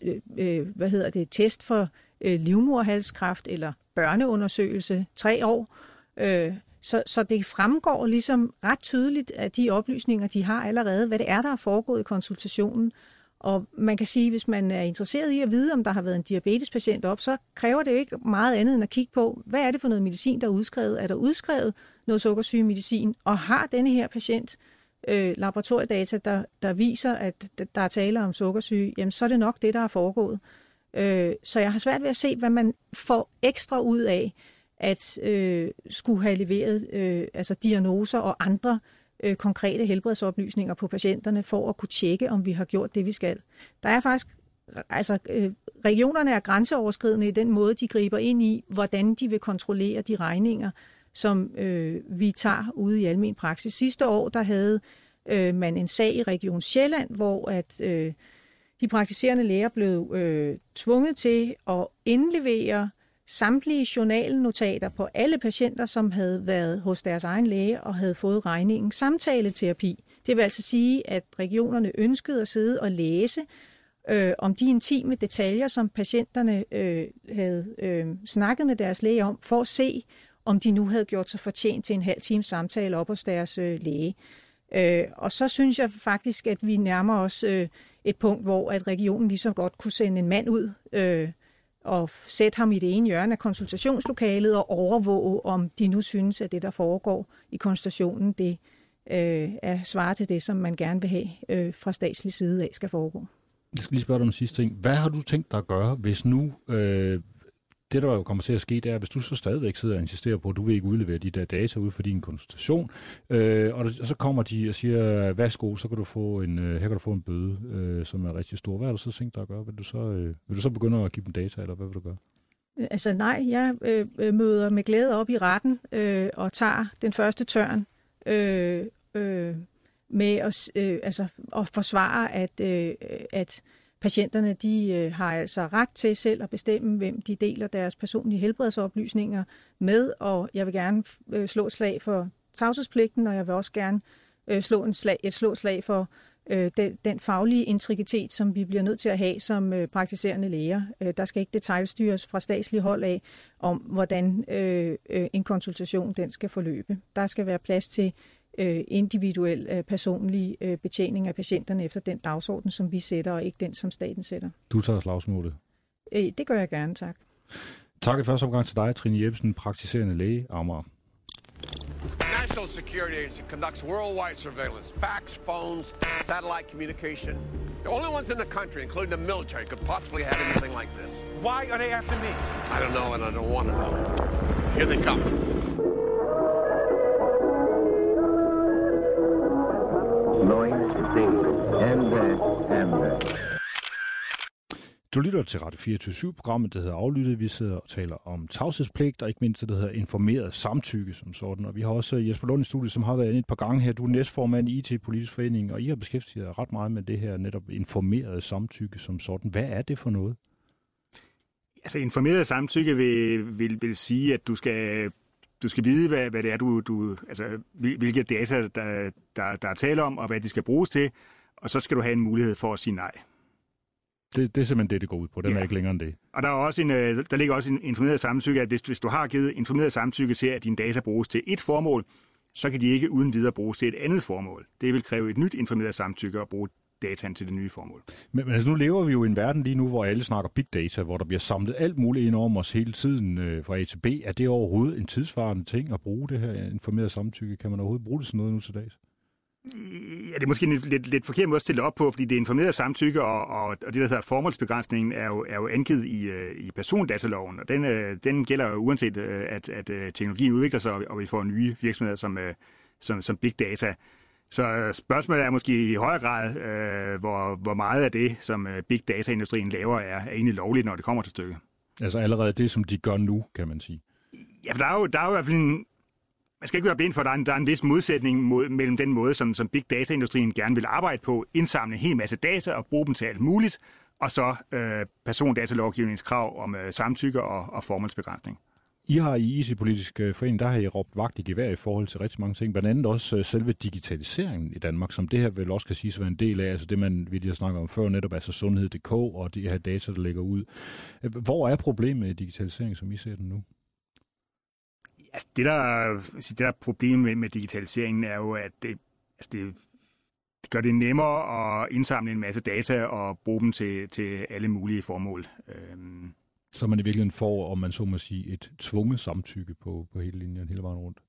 øh, hvad hedder det, test for øh, livmoderhalskræft, eller børneundersøgelse, tre år. Øh, så, så det fremgår ligesom ret tydeligt af de oplysninger, de har allerede, hvad det er, der er foregået i konsultationen. Og man kan sige, hvis man er interesseret i at vide, om der har været en diabetespatient op, så kræver det jo ikke meget andet end at kigge på, hvad er det for noget medicin, der er udskrevet? Er der udskrevet noget sukkersygemedicin? Og har denne her patient øh, laboratoriedata, der, der viser, at der er tale om sukkersyge, jamen så er det nok det, der er foregået. Øh, så jeg har svært ved at se, hvad man får ekstra ud af at øh, skulle have leveret øh, altså diagnoser og andre øh, konkrete helbredsoplysninger på patienterne for at kunne tjekke, om vi har gjort det, vi skal. Der er faktisk, altså øh, regionerne er grænseoverskridende i den måde, de griber ind i, hvordan de vil kontrollere de regninger, som øh, vi tager ude i almen praksis. Sidste år, der havde øh, man en sag i Region Sjælland, hvor at øh, de praktiserende læger blev øh, tvunget til at indlevere samtlige journalnotater på alle patienter, som havde været hos deres egen læge og havde fået regningen samtaleterapi. Det vil altså sige, at regionerne ønskede at sidde og læse øh, om de intime detaljer, som patienterne øh, havde øh, snakket med deres læge om, for at se, om de nu havde gjort sig fortjent til en halv times samtale op hos deres øh, læge. Øh, og så synes jeg faktisk, at vi nærmer os øh, et punkt, hvor at regionen lige så godt kunne sende en mand ud øh, og sætte ham i det ene hjørne af konsultationslokalet og overvåge, om de nu synes, at det, der foregår i konsultationen, det øh, er svar til det, som man gerne vil have øh, fra statslig side af skal foregå. Jeg skal lige spørge dig om en sidste ting. Hvad har du tænkt dig at gøre, hvis nu øh, det, der jo kommer til at ske, det er, hvis du så stadigvæk sidder og insisterer på, at du vil ikke udlevere de der data ud for din konsultation, øh, og, og så kommer de og siger, værsgo, så kan du få en, øh, her kan du få en bøde, øh, som er rigtig stor. Hvad har du så tænkt dig at gøre? Vil du så, øh, vil du så begynde at give dem data, eller hvad vil du gøre? Altså nej, jeg øh, møder med glæde op i retten øh, og tager den første tørn øh, øh, med at, øh, altså, at forsvare, at, øh, at patienterne de øh, har altså ret til selv at bestemme, hvem de deler deres personlige helbredsoplysninger med, og jeg vil gerne øh, slå et slag for tavshedspligten, og jeg vil også gerne øh, slå en slag, et slå et slag for øh, den, den faglige integritet, som vi bliver nødt til at have som øh, praktiserende læger. Øh, der skal ikke detailstyres fra statslig hold af, om hvordan øh, øh, en konsultation den skal forløbe. Der skal være plads til individuel, personlig betjening af patienterne efter den dagsorden, som vi sætter, og ikke den, som staten sætter. Du tager slagsmålet? Det gør jeg gerne, tak. Tak i første omgang til dig, Trine Jeppesen, praktiserende læge, Amager. National Security Agency conducts worldwide surveillance, fax, phones, satellite communication. The only ones in the country, including the military, could possibly have anything like this. Why are they after me? I don't know, and I don't want to know. Here they come. Du lytter til Radio fireogtyve syv, programmet, der hedder Aflyttet. Vi sidder og taler om tavshedspligt, og ikke mindst det, der hedder informeret samtykke som sådan. Og vi har også Jesper Lund i studiet, som har været inde et par gange her. Du er næstformand i I T-politisk forening, og I har beskæftiget jer ret meget med det her netop informeret samtykke som sådan. Hvad er det for noget? Altså informeret samtykke vil, vil, vil sige, at du skal, du skal vide, hvad, hvad det er, du, du, altså, hvilke data, der, der, der er tale om, og hvad de skal bruges til, og så skal du have en mulighed for at sige nej. Det, det er simpelthen det, det går ud på. Den ja. er ikke længere end det. Og der, er også en, der ligger også en informeret samtykke, at hvis, hvis du har givet informeret samtykke til, at dine data bruges til et formål, så kan de ikke uden videre bruges til et andet formål. Det vil kræve et nyt informeret samtykke at bruge dataen til det nye formål. Men, men altså, nu lever vi jo i en verden lige nu, hvor alle snakker big data, hvor der bliver samlet alt muligt ind om os hele tiden øh, fra A til B. Er det overhovedet en tidsvarende ting at bruge det her informeret samtykke? Kan man overhovedet bruge det sådan noget nu til dags? Ja, det er måske en lidt, lidt forkert måde at stille op på, fordi det informerede samtykke og, og, og det, der hedder formålsbegrænsningen, er jo, er jo angivet i, i persondataloven, og den, den gælder jo uanset, at, at teknologien udvikler sig, og vi får nye virksomheder som, som, som big data. Så spørgsmålet er måske i højere grad, øh, hvor, hvor meget af det, som big data-industrien laver, er, er egentlig lovligt, når det kommer til stykket. Altså allerede det, som de gør nu, kan man sige. Ja, for der er jo, der er jo i hvert fald en... Man skal ikke være blind for, at der er en, der er en vis modsætning mod, mellem den måde, som, som big data-industrien gerne vil arbejde på, indsamle en hel masse data og bruge dem til alt muligt, og så øh, persondatalovgivningskrav om øh, samtykke og, og formålsbegrænsning. I har i I T-politisk forening, der har I råbt vagt i gevær i forhold til rigtig mange ting, blandt andet også øh, selve digitaliseringen i Danmark, som det her vel også kan sige at være en del af, altså det man vil jeg snakke om før, netop altså sundhed punktum d k og de her data, der ligger ud. Hvor er problemet i digitalisering, som I ser den nu? Altså, det, der, det der problem med, med digitaliseringen er jo, at det, altså det, det gør det nemmere at indsamle en masse data og bruge dem til, til alle mulige formål. Øhm. Så man i virkeligheden får, om man så må sige, et tvunget samtykke på, på hele linjen, hele vejen rundt?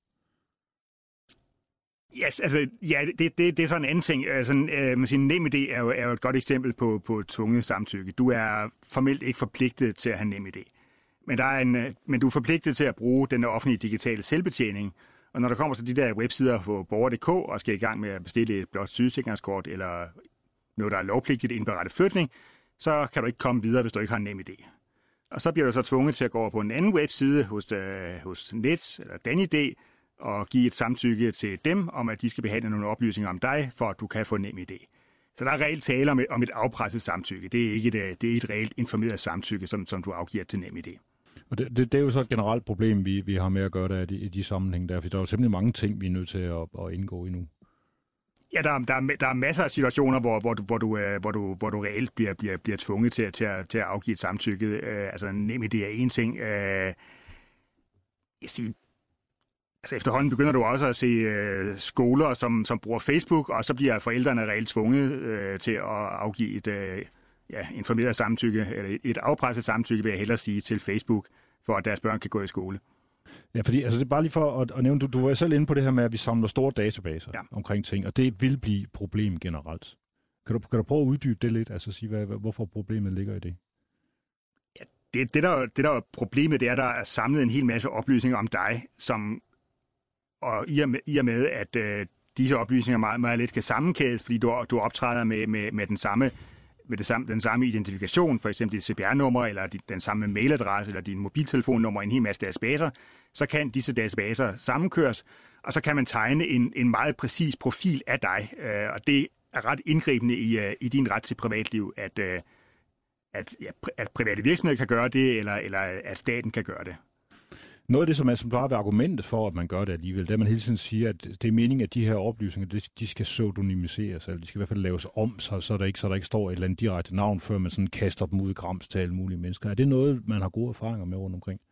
Yes, altså, ja, det, det, det er sådan en anden ting. Altså, øh, man siger, NemID er jo, er jo et godt eksempel på, på et tvunget samtykke. Du er formelt ikke forpligtet til at have NemID. Men, der er en, men du er forpligtet til at bruge den offentlige digitale selvbetjening. Og når der kommer til de der websider på borger punktum d k og skal i gang med at bestille et blot sygesikringskort eller noget, der er lovpligtigt indberettet flytning, så kan du ikke komme videre, hvis du ikke har en NemID. Og så bliver du så tvunget til at gå over på en anden webside hos, øh, hos Nets eller DanID og give et samtykke til dem om, at de skal behandle nogle oplysninger om dig, for at du kan få NemID. Så der er reelt tale om et, om et afpresset samtykke. Det er ikke et, det er et reelt informeret samtykke, som, som du afgiver til NemID. Og det, det, det er jo så et generelt problem, vi, vi har med at gøre der i de sammenhæng der, for der er jo simpelthen mange ting, vi er nødt til at, at indgå i nu. Ja, der, der, er, der er masser af situationer, hvor, hvor, du, hvor, du, hvor, du, hvor du reelt bliver, bliver, bliver tvunget til, til, at, til at afgive et samtykke. Uh, altså NemID er en ting. Uh, jeg siger, altså efterhånden begynder du også at se uh, skoler, som, som bruger Facebook, og så bliver forældrene reelt tvunget uh, til at afgive et uh, ja, informeret samtykke, eller et afpresset samtykke, vil jeg hellere sige, til Facebook, for at deres børn kan gå i skole. Ja, fordi altså det er bare lige for at, at nævne, du, du var selv inde på det her med, at vi samler store databaser ja. omkring ting, og det vil blive et problem generelt. Kan du, kan du prøve at uddybe det lidt, altså sige, hvad, hvorfor problemet ligger i det? Ja, det, det, der, det der er problemet, det er, at der er samlet en hel masse oplysninger om dig, som, og i og med, i og med at øh, disse oplysninger meget, meget let kan sammenkædes, fordi du, du optræder med, med, med den samme med det samme, den samme identifikation, for eksempel dit C P R-nummer, eller dit, den samme mailadresse, eller din mobiltelefonnummer i en hel masse databaser, så kan disse databaser sammenkøres, og så kan man tegne en, en meget præcis profil af dig, øh, og det er ret indgribende i, uh, i din ret til privatliv, at, uh, at, ja, at private virksomheder kan gøre det, eller, eller at staten kan gøre det. Noget af det, som er som plejer at være argumentet for, at man gør det alligevel, det er, at man hele tiden siger, at det er meningen, at de her oplysninger, de skal pseudonymiseres, eller de skal i hvert fald laves om, så, så, der ikke, så der ikke står et eller andet direkte navn, før man sådan kaster dem ud i grams til alle mulige mennesker. Er det noget, man har gode erfaringer med rundt omkring?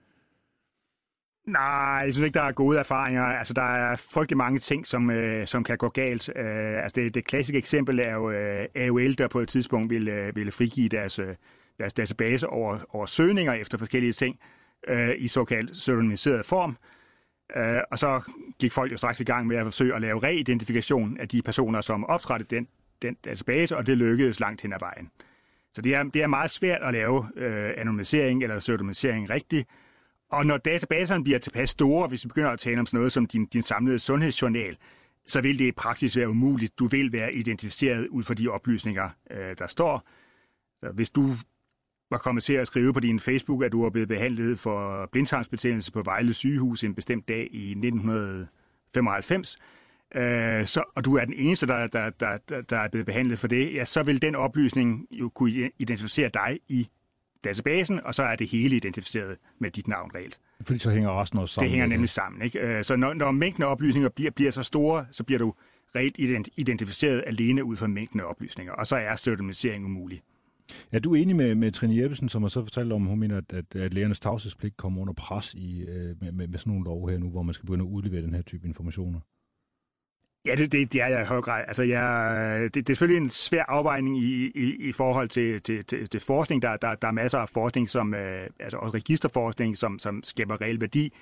Nej, jeg synes ikke, der er gode erfaringer. Altså, der er frygtelig mange ting, som, øh, som kan gå galt. Øh, altså, det, det klassiske eksempel er jo øh, A O L, der på et tidspunkt ville, øh, ville frigive deres, øh, deres database over, over søgninger efter forskellige ting øh, i såkaldt pseudonymiseret form. Øh, og så gik folk jo straks i gang med at forsøge at lave reidentifikation af de personer, som optrådte den, den database, og det lykkedes langt hen ad vejen. Så det er, det er meget svært at lave øh, anonymisering eller pseudonymisering rigtigt. Og når databaserne bliver tilpas store, hvis vi begynder at tale om sådan noget som din, din samlede sundhedsjournal, så vil det i praksis være umuligt. Du vil være identificeret ud fra de oplysninger, øh, der står. Så hvis du var kommet til at skrive på din Facebook, at du var blevet behandlet for blindtarmsbetændelse på Vejle sygehus en bestemt dag i nitten femoghalvfems, øh, så, og du er den eneste, der, der, der, der er blevet behandlet for det, ja, så vil den oplysning jo kunne identificere dig i databasen, og så er det hele identificeret med dit navn reelt. Fordi så hænger resten også sammen. Det hænger nemlig sammen. Ikke? Så når, når mængden af oplysninger bliver, bliver så store, så bliver du reelt identificeret alene ud fra mængden af oplysninger, og så er pseudonymisering umulig. Ja, du er enig med, med Trine Jeppesen, som har så fortalt om, hun mener, at, at, at lægernes tavshedspligt kommer under pres i, med, med, med sådan nogle lov her nu, hvor man skal begynde at udlevere den her type informationer. Ja, det, det, det er jeg i høj grad. Altså, jeg, det, det er selvfølgelig en svær afvejning i, i, i forhold til, til, til, til forskning. Der, der, der er masser af forskning, som, øh, altså også registerforskning, som, som skaber reel værdi.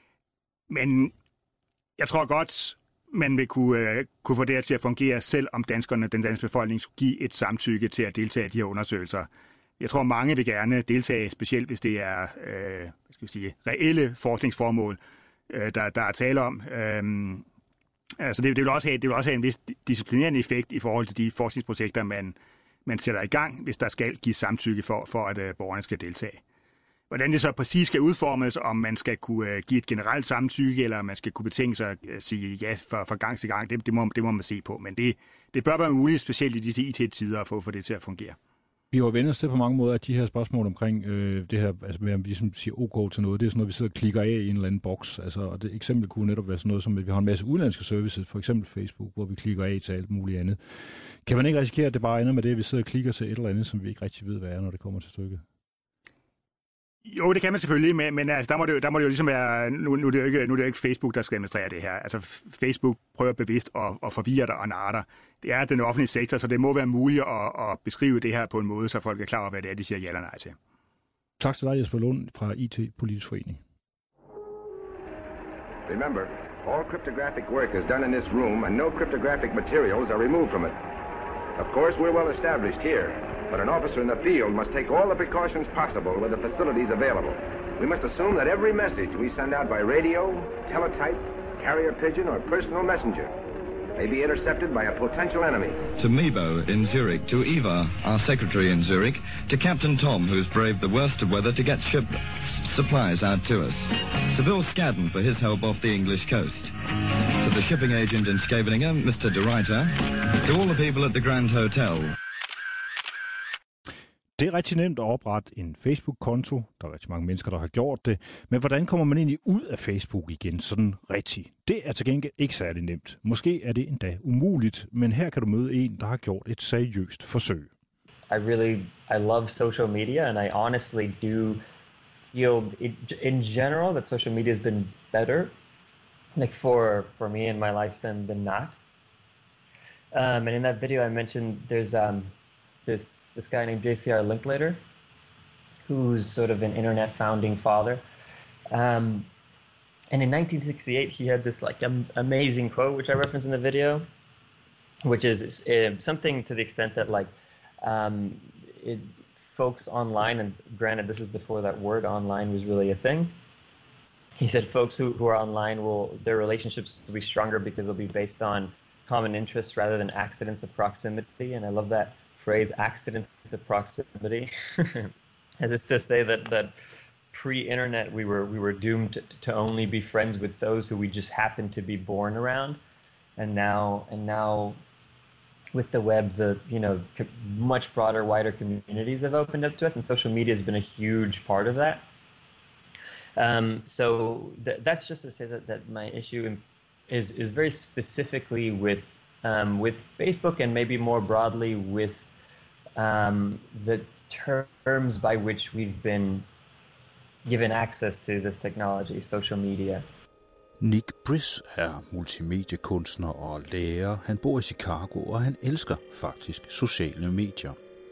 Men jeg tror godt, man vil kunne, øh, kunne få det her til at fungere, selv om danskerne, den danske befolkning, skulle give et samtykke til at deltage i de her undersøgelser. Jeg tror, mange vil gerne deltage, specielt hvis det er øh, hvad skal vi sige, reelle forskningsformål, øh, der, der er tale om. Øh, Altså det, det, vil også have, det vil også have en vis disciplinerende effekt i forhold til de forskningsprojekter, man, man sætter i gang, hvis der skal gives samtykke for, for at uh, borgerne skal deltage. Hvordan det så præcis skal udformes, om man skal kunne uh, give et generelt samtykke, eller man skal kunne betinge sig at uh, sige ja fra, fra gang til gang, det, det, må, det må man se på. Men det, det bør være muligt, specielt i disse I T-tider, at få for det til at fungere. Vi har jo vendt os til på mange måder, at de her spørgsmål omkring øh, det her, altså med at vi ligesom siger OK til noget, det er sådan noget, vi sidder og klikker af i en eller anden boks. Altså, og det eksempel kunne netop være sådan noget, som at vi har en masse udenlandske services, for eksempel Facebook, hvor vi klikker af til alt muligt andet. Kan man ikke risikere, at det bare ender med det, at vi sidder og klikker til et eller andet, som vi ikke rigtig ved, hvad er, når det kommer til stykket? Jo, det kan man selvfølgelig, men, men altså, der, må det, der må det jo ligesom være, nu, nu, er det jo ikke, nu er det jo ikke Facebook, der skal administrere det her. Altså Facebook prøver bevidst at, at forvirre dig og narre dig. Det er den offentlige sektor, så det må være muligt at, at beskrive det her på en måde, så folk er klar over, hvad det er, de siger ja eller nej til. Tak til dig, Jesper Lund fra I T Politisk Forening. Remember, all cryptographic work is done in this room and no cryptographic materials are removed from it. Of course, we're well established here, but an officer in the field must take all the precautions possible with the facilities available. We must assume that every message we send out by radio, teletype, carrier pigeon, or personal messenger may be intercepted by a potential enemy. To Mebo in Zurich, to Eva, our secretary in Zurich, to Captain Tom, who's braved the worst of weather to get ship supplies out to us, to Bill Scadden for his help off the English coast, to the shipping agent in Scheveningen, Mister De Ruyter, to all the people at the Grand Hotel. Det er rigtig nemt at oprette en Facebook-konto. Der er rigtig mange mennesker, der har gjort det. Men hvordan kommer man egentlig ud af Facebook igen sådan rigtigt? Det er til gengæld ikke særlig nemt. Måske er det endda umuligt, men her kan du møde en, der har gjort et seriøst forsøg. I really, I love social media, and I honestly do feel, it, in general, that social media has been better, like for for me in my life than than not. Um, and in that video, I mentioned there's um. This this guy named J C R Linklater, who's sort of an internet founding father. Um, and in nineteen sixty-eight, he had this like um, amazing quote, which I reference in the video, which is uh, something to the extent that like um, it, folks online, and granted this is before that word online was really a thing. He said folks who, who are online will, their relationships will be stronger because they'll be based on common interests rather than accidents of proximity. And I love that phrase, accidents of proximity, as it's to say that that pre-internet we were we were doomed to, to only be friends with those who we just happened to be born around, and now and now with the web, the you know much broader, wider communities have opened up to us, and social media has been a huge part of that. Um, so th- that's just to say that that my issue is is very specifically with um, with Facebook, and maybe more broadly with Um, the terms by which we've been given access to this technology, social media. Nick Briss er multimediekunstner og lærer. Han bor i Chicago, og han elsker faktisk sociale medier.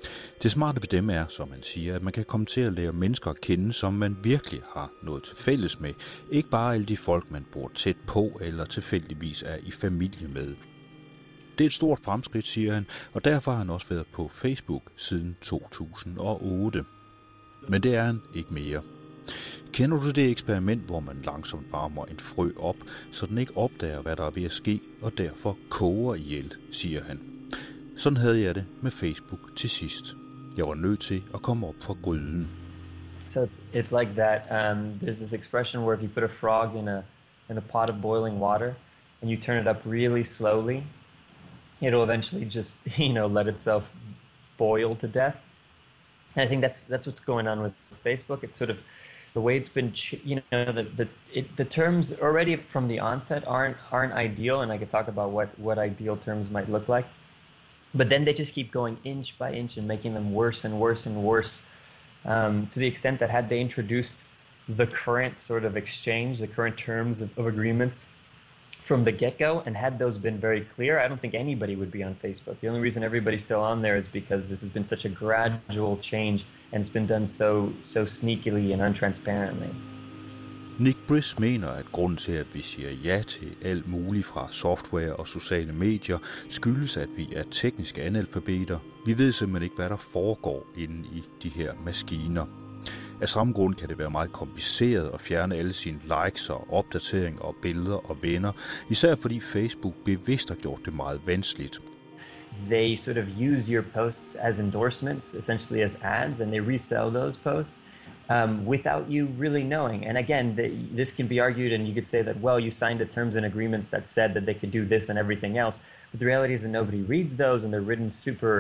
Det smarte ved dem er, som han siger, at man kan komme til at lære mennesker at kende, som man virkelig har noget til fælles med. Ikke bare alle de folk, man bor tæt på eller tilfældigvis er i familie med. Det er et stort fremskridt, siger han, og derfor har han også været på Facebook siden to tusind og otte. Men det er han ikke mere. Kender du det eksperiment, hvor man langsomt varmer en frø op, så den ikke opdager, hvad der er ved at ske, og derfor koger ihjel, siger han. Sådan havde jeg det med Facebook til sidst. Jeg var nødt til at komme op fra gryden. So it's like that. Um, there's this expression where if you put a frog in a in a pot of boiling water, and you turn it up really slowly, it'll eventually just, you know, let itself boil to death. And I think that's that's what's going on with Facebook. It's sort of the way it's been, you know, the the it, the terms already from the onset aren't aren't ideal, and I could talk about what what ideal terms might look like. But then they just keep going inch by inch and making them worse and worse and worse, um, to the extent that had they introduced the current sort of exchange, the current terms of, of agreements from the get-go, and had those been very clear, I don't think anybody would be on Facebook. The only reason everybody's still on there is because this has been such a gradual change, and it's been done so so sneakily and untransparently. Nick Briss mener, at grunden til, at vi siger ja til alt muligt fra software og sociale medier, skyldes, at vi er tekniske analfabeter. Vi ved simpelthen ikke, hvad der foregår inde i de her maskiner. Af samme grund kan det være meget kompliceret at fjerne alle sine likes og opdateringer og billeder og venner, især fordi Facebook bevidst har gjort det meget vanskeligt. They sort of use your posts as endorsements, essentially as ads, and they resell those posts. Um, without you really knowing. And again, the, this can be argued, and you could say that, well, you signed the terms and agreements that said that they could do this and everything else. But the reality is that nobody reads those, and they're written super,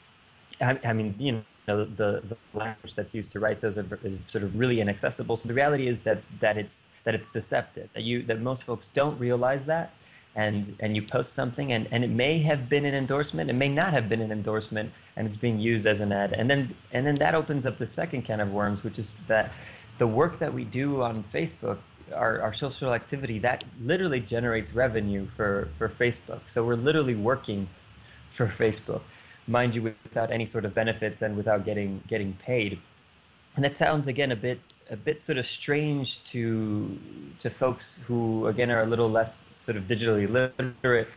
I, I mean, you know, the, the language that's used to write those are, is sort of really inaccessible. So the reality is that, that, it's, that it's deceptive, that, you, that most folks don't realize that. And, and you post something, and, and it may have been an endorsement, it may not have been an endorsement, and it's being used as an ad. And then and then that opens up the second can of worms, which is that the work that we do on Facebook, our, our social activity, that literally generates revenue for, for Facebook. So we're literally working for Facebook, mind you, without any sort of benefits and without getting getting paid. And that sounds, again, a bit a bit sort of strange to to folks who, again, are a little less sort of digitally literate,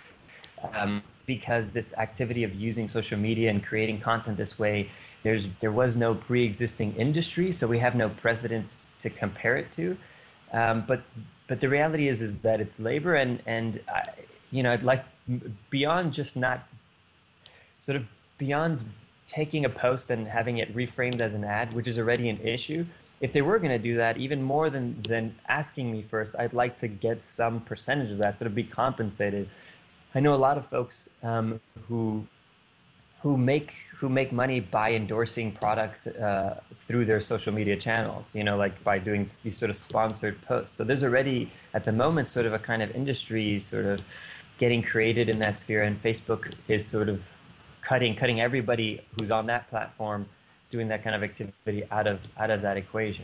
um, because this activity of using social media and creating content this way, there's there was no pre-existing industry, so we have no precedents to compare it to. Um, but but the reality is is that it's labor, and and I, you know, I'd like, beyond just not sort of beyond taking a post and having it reframed as an ad, which is already an issue. If they were going to do that, even more than, than asking me first, I'd like to get some percentage of that, sort of be compensated. I know a lot of folks um, who who make who make money by endorsing products uh, through their social media channels, you know, like by doing these sort of sponsored posts. So there's already, at the moment, sort of a kind of industry sort of getting created in that sphere, and Facebook is sort of cutting cutting everybody who's on that platform doing that kind of activity out of out of that equation.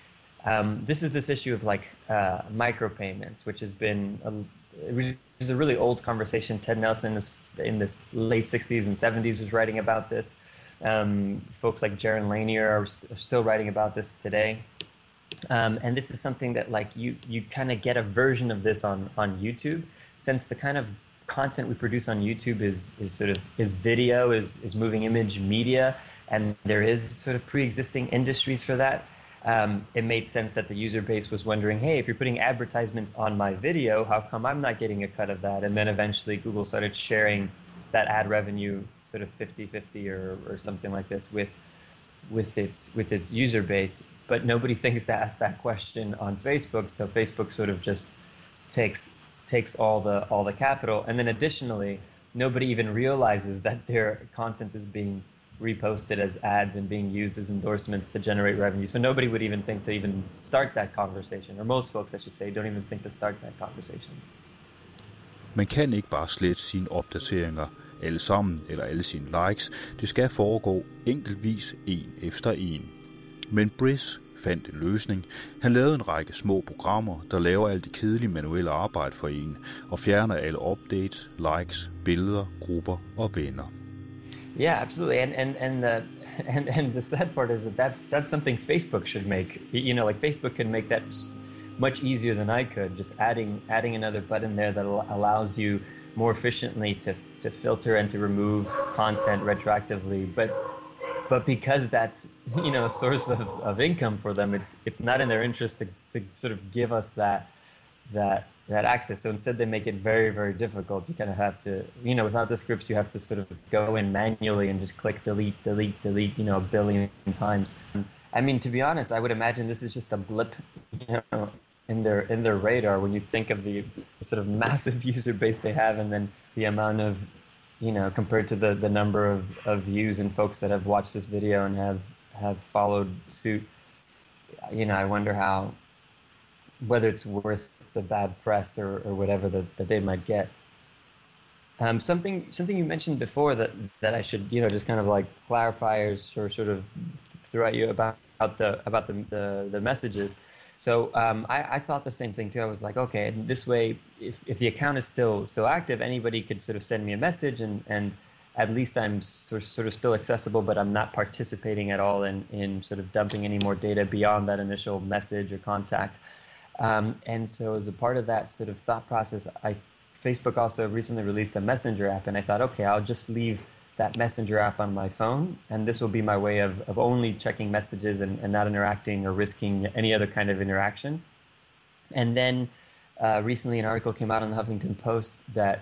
Um, this is this issue of like uh, micropayments, which has been a, which is a really old conversation. Ted Nelson is, in this late sixties and seventies, was writing about this. Um, folks like Jaron Lanier are, st- are still writing about this today. Um, and this is something that, like, you you kind of get a version of this on on YouTube, since the kind of content we produce on YouTube is is sort of is video, is is moving image media. And there is sort of pre-existing industries for that. Um, it made sense that the user base was wondering, hey, if you're putting advertisements on my video, how come I'm not getting a cut of that? And then eventually Google started sharing that ad revenue sort of fifty-fifty or, or something like this with with its with its user base. But nobody thinks to ask that question on Facebook, so Facebook sort of just takes takes all the all the capital. And then additionally, nobody even realizes that their content is being reposted as ads and being used as endorsements to generate revenue. So nobody would even think to even start that conversation, or most folks, I should say, don't even think to start that conversation. Man kan ikke bare slette sine opdateringer alle sammen eller alle sine likes. Det skal foregå enkeltvis en efter en. Men Briss fandt en løsning. Han lavede en række små programmer, der laver alt det kedelige manuelle arbejde for en, og fjerner alle updates, likes, billeder, grupper og venner. Yeah, absolutely. And and and the and and the sad part is that that's that's something Facebook should make. You know, like Facebook can make that much easier than I could. Just adding adding another button there that allows you more efficiently to to filter and to remove content retroactively. But but because that's, you know, a source of, of income for them, it's it's not in their interest to, to sort of give us that that that access. So instead they make it very, very difficult. You kind of have to, you know, without the scripts, you have to sort of go in manually and just click delete, delete, delete, you know, a billion times. I mean, to be honest, I would imagine this is just a blip, you know, in their in their radar when you think of the sort of massive user base they have, and then the amount of, you know, compared to the, the number of, of views and folks that have watched this video and have, have followed suit. You know, I wonder how, whether it's worth the bad press or, or whatever that, that they might get. Um, something something you mentioned before that, that I should, you know, just kind of like clarify or sort of throw at you about, about the about the, the, the messages. So um, I, I thought the same thing too. I was like, okay, this way, if, if the account is still still active, anybody could sort of send me a message, and, and at least I'm sort of, sort of still accessible, but I'm not participating at all in, in sort of dumping any more data beyond that initial message or contact. Um, and so as a part of that sort of thought process, I, Facebook also recently released a Messenger app, and I thought, okay, I'll just leave that Messenger app on my phone, and this will be my way of, of only checking messages and, and not interacting or risking any other kind of interaction. And then uh, recently an article came out on the Huffington Post that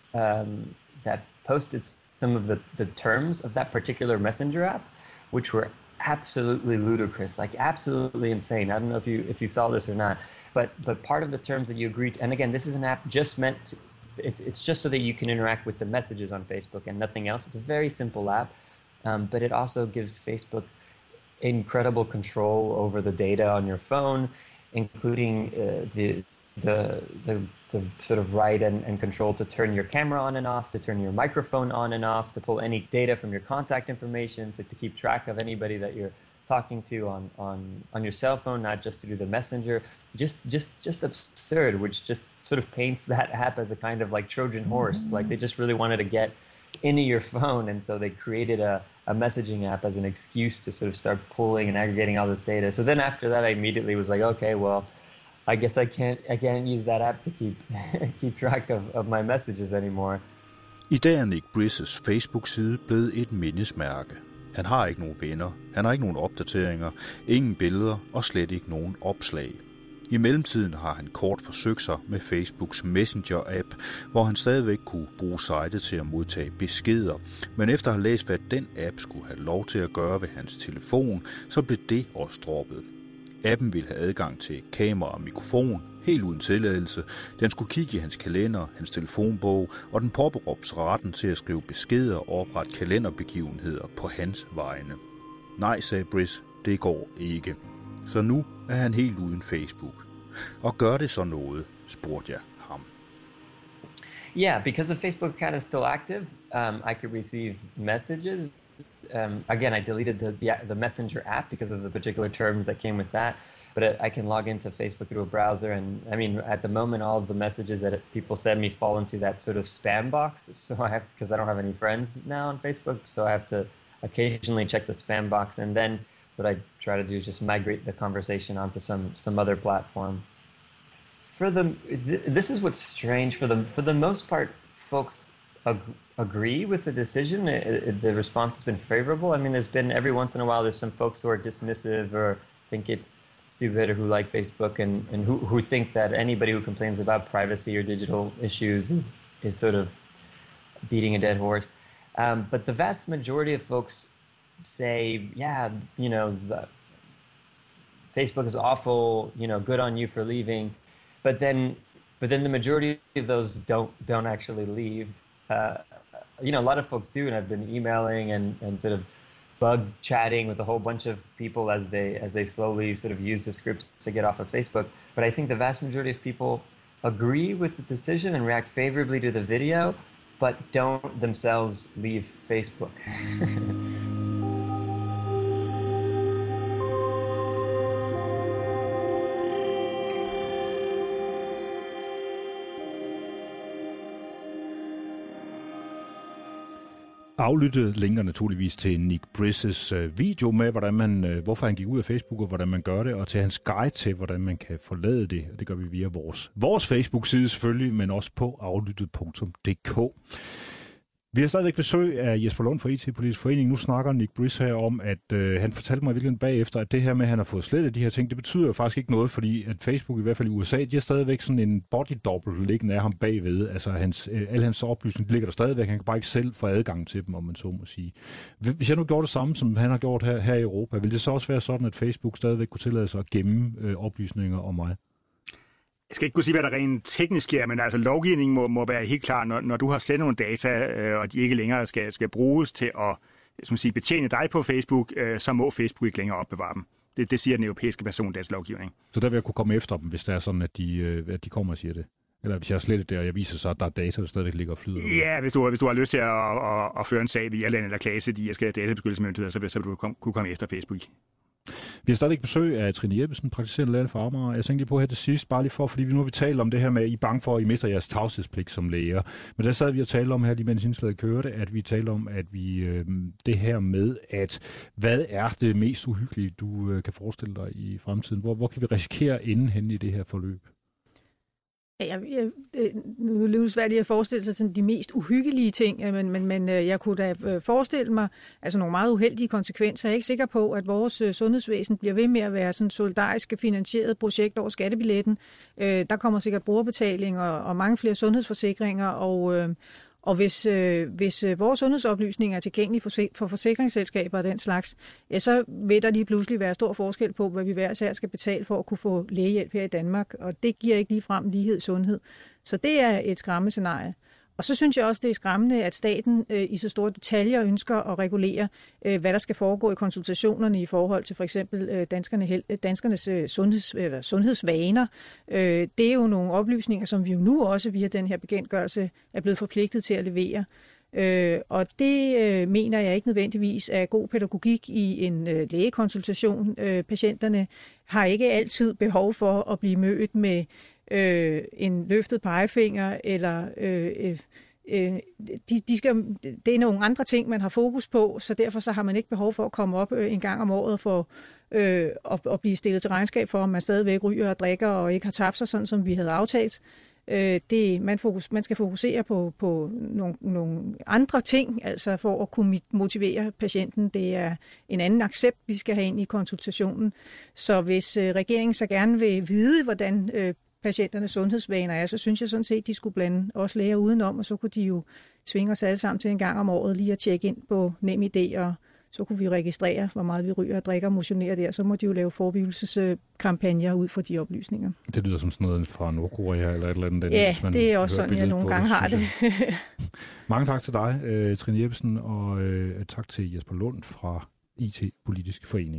um, that posted some of the, the terms of that particular Messenger app, which were absolutely ludicrous, like absolutely insane. I don't know if you if you saw this or not, but but part of the terms that you agreed to, and again, this is an app just meant to, It's, it's just so that you can interact with the messages on Facebook and nothing else. It's a very simple app, um, but it also gives Facebook incredible control over the data on your phone, including uh, the, the, the, the sort of right and, and control to turn your camera on and off, to turn your microphone on and off, to pull any data from your contact information, to, to keep track of anybody that you're talking to on, on, on your cell phone, not just to do the messenger. Just, just, just absurd, which just sort of paints that app as a kind of like Trojan horse. Like they just really wanted to get into your phone, and so they created a, a messaging app as an excuse to sort of start pulling and aggregating all this data. So then after that, I immediately was like, okay, well, I guess I can't, I can't use that app to keep, keep track of, of my messages anymore. I dag er Nick Brisses Facebook-side blevet et mindesmærke. Han har ikke nogen venner, han har ikke nogen opdateringer, ingen billeder og slet ikke nogen opslag. I mellemtiden har han kort forsøgt sig med Facebooks Messenger-app, hvor han stadigvæk kunne bruge sitet til at modtage beskeder. Men efter at have læst, hvad den app skulle have lov til at gøre ved hans telefon, så blev det også droppet. Appen ville have adgang til kamera og mikrofon, helt uden tilladelse. Den skulle kigge i hans kalender, hans telefonbog, og den påberåbs retten til at skrive beskeder og oprette kalenderbegivenheder på hans vegne. Nej, sagde Briss, det går ikke. Så nu er han helt uden Facebook. Og gør det så noget, spurgte jeg ham. Yeah, because the Facebook account is still active, um, I could receive messages. Um, again, I deleted the, the the Messenger app because of the particular terms that came with that. But I can log into Facebook through a browser, and I mean, at the moment, all of the messages that people send me fall into that sort of spam box. So I have, because I don't have any friends now on Facebook, so I have to occasionally check the spam box, and then what I try to do is just migrate the conversation onto some some other platform. For the, this is what's strange. For the for the most part, folks ag- agree with the decision. It, it, the response has been favorable. I mean, there's been every once in a while there's some folks who are dismissive or think it's stupid or who like Facebook and, and who, who think that anybody who complains about privacy or digital issues is, is sort of beating a dead horse. Um, but the vast majority of folks say, yeah, you know, the, Facebook is awful, you know, good on you for leaving. But then, but then the majority of those don't don't actually leave. Uh, you know, a lot of folks do, and I've been emailing and, and sort of bug chatting with a whole bunch of people as they as they slowly sort of use the scripts to get off of Facebook. But I think the vast majority of people agree with the decision and react favorably to the video, but don't themselves leave Facebook. Aflyttet linker naturligvis til Nick Brisses video med, hvordan man, hvorfor han gik ud af Facebook, og hvordan man gør det, og til hans guide til, hvordan man kan forlade det. Det gør vi via vores, vores Facebook-side selvfølgelig, men også på aflyttet punktum d k. Vi har stadigvæk besøg af Jesper Lund fra I T-Politisk Forening. Nu snakker Nick Briss her om, at øh, han fortalte mig virkelig bagefter, at det her med, at han har fået slettet de her ting, det betyder jo faktisk ikke noget, fordi at Facebook, i hvert fald i U S A, de har stadigvæk sådan en body-double liggende af ham bagved. Altså hans, øh, alle hans oplysninger ligger der stadigvæk. Han kan bare ikke selv få adgang til dem, om man så må sige. Hvis jeg nu gjorde det samme, som han har gjort her, her i Europa, vil det så også være sådan, at Facebook stadigvæk kunne tillade sig at gemme øh, oplysninger om mig? Jeg skal ikke kunne sige, hvad der rent teknisk er, men altså lovgivningen må, må være helt klar, når, når du har slettet nogle data, øh, og de ikke længere skal, skal bruges til at som sige, betjene dig på Facebook, øh, så må Facebook ikke længere opbevare dem. Det, det siger den europæiske persondatalovgivning. Så der vil jeg kunne komme efter dem, hvis det er sådan, at de, øh, at de kommer og siger det? Eller hvis jeg har slettet det, og jeg viser så, at der er data, der stadigvæk ligger og flyder? Ja, hvis du, hvis du har lyst til at, at, at føre en sag via land eller klage til de irske databeskyttelsesmyndigheder, så vil, så vil du komme, kunne komme efter Facebook. Vi har stadig besøg af Trine Jeppesen, praktiserende læge for Amager. Jeg tænkte lige på her til sidst, bare lige for, fordi vi nu har vi talt om det her med, at I er bange for, at I mister jeres tavshedspligt som læger. Men der sad vi og talte om her, lige mens indslaget kørte, at vi talte om, at vi øh, det her med, at hvad er det mest uhyggelige, du øh, kan forestille dig i fremtiden? Hvor, hvor kan vi risikere at ende hen i det her forløb? Ja, jeg, jeg, nu er det jo svært at forestille sig sådan de mest uhyggelige ting, men, men, men jeg kunne da forestille mig altså nogle meget uheldige konsekvenser. Jeg er ikke sikker på, at vores sundhedsvæsen bliver ved med at være sådan solidarisk finansieret projekt over skattebilletten. Der kommer sikkert brugerbetaling og, og mange flere sundhedsforsikringer, og, og hvis, øh, hvis øh, vores sundhedsoplysninger er tilgængelige for, for forsikringsselskaber og den slags, ja, så vil der lige pludselig være stor forskel på, hvad vi hver især skal betale for at kunne få lægehjælp her i Danmark, og det giver ikke ligefrem lighed i sundhed. Så det er et skræmmescenarie. Og så synes jeg også, det er skræmmende, at staten øh, i så store detaljer ønsker at regulere, øh, hvad der skal foregå i konsultationerne i forhold til for eksempel øh, danskerne, danskernes øh, sundheds, eller sundhedsvaner. Øh, det er jo nogle oplysninger, som vi jo nu også via den her bekendtgørelse er blevet forpligtet til at levere. Øh, og det øh, mener jeg ikke nødvendigvis er god pædagogik i en øh, lægekonsultation. Øh, patienterne har ikke altid behov for at blive mødt med Øh, en løftet pegefinger, eller øh, øh, de, de skal, det er nogle andre ting, man har fokus på, så derfor så har man ikke behov for at komme op øh, en gang om året for øh, at, at blive stillet til regnskab for, om man stadigvæk ryger og drikker og ikke har tabt sig, sådan som vi havde aftalt. Øh, det, man, fokus, man skal fokusere på, på nogle, nogle andre ting, altså for at kunne motivere patienten. Det er en anden accept, vi skal have ind i konsultationen. Så hvis øh, regeringen så gerne vil vide, hvordan øh, patienternes sundhedsvaner er, så synes jeg sådan set, de skulle blande også læger udenom, og så kunne de jo tvinge os alle sammen til en gang om året lige at tjekke ind på NemID, og så kunne vi registrere, hvor meget vi ryger og drikker og motionerer der. Så må de jo lave forebyggelseskampagner ud for de oplysninger. Det lyder som sådan noget fra Nordkorea eller et eller andet. Ja, hvis man det er også sådan, jeg nogle gange har det. Mange tak til dig, Trine Jeppesen, og tak til Jesper Lund fra I T-Politisk Forening.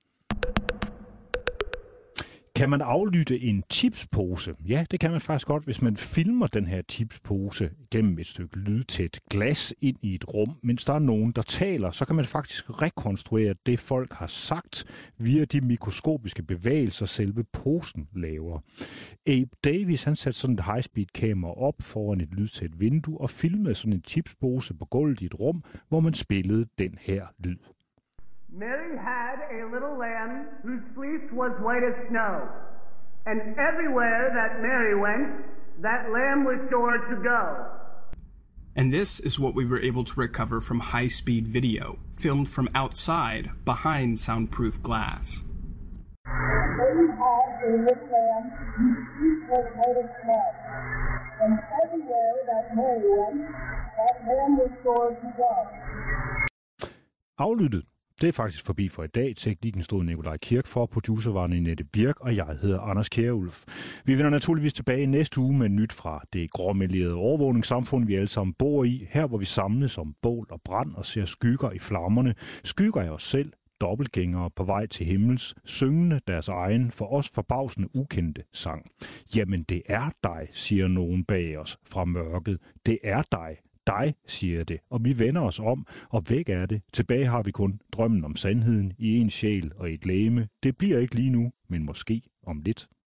Kan man aflytte en chipspose? Ja, det kan man faktisk godt, hvis man filmer den her chipspose gennem et stykke lydtæt glas ind i et rum. Mens der er nogen, der taler, så kan man faktisk rekonstruere det, folk har sagt via de mikroskopiske bevægelser, selve posen laver. Abe Davis, han satte sådan et high-speed-kamera op foran et lydtæt vindue og filmede sådan en chipspose på gulvet i et rum, hvor man spillede den her lyd. Mary had a little lamb whose fleece was white as snow, and everywhere that Mary went, that lamb was sure to go. And this is what we were able to recover from high-speed video, filmed from outside, behind soundproof glass. Mary had a little lamb whose fleece was white as snow, and everywhere that Mary went, that lamb was sure to go. Aflyttet. Det er faktisk forbi for i dag. Teknikken stod Nikolaj Kirk for, producer var Ninette Birk, og jeg hedder Anders Kjærulf. Vi vender naturligvis tilbage næste uge med nyt fra det gråmelerede overvågningssamfund, vi alle sammen bor i. Her hvor vi samles om bål og brand og ser skygger i flammerne. Skygger af os selv, dobbeltgængere på vej til himmels, syngende deres egen, for os forbavsende ukendte sang. Jamen det er dig, siger nogen bag os fra mørket. Det er dig. Dig, siger det, og vi vender os om, og væk er det. Tilbage har vi kun drømmen om sandheden i en sjæl og et legeme. Det bliver ikke lige nu, men måske om lidt.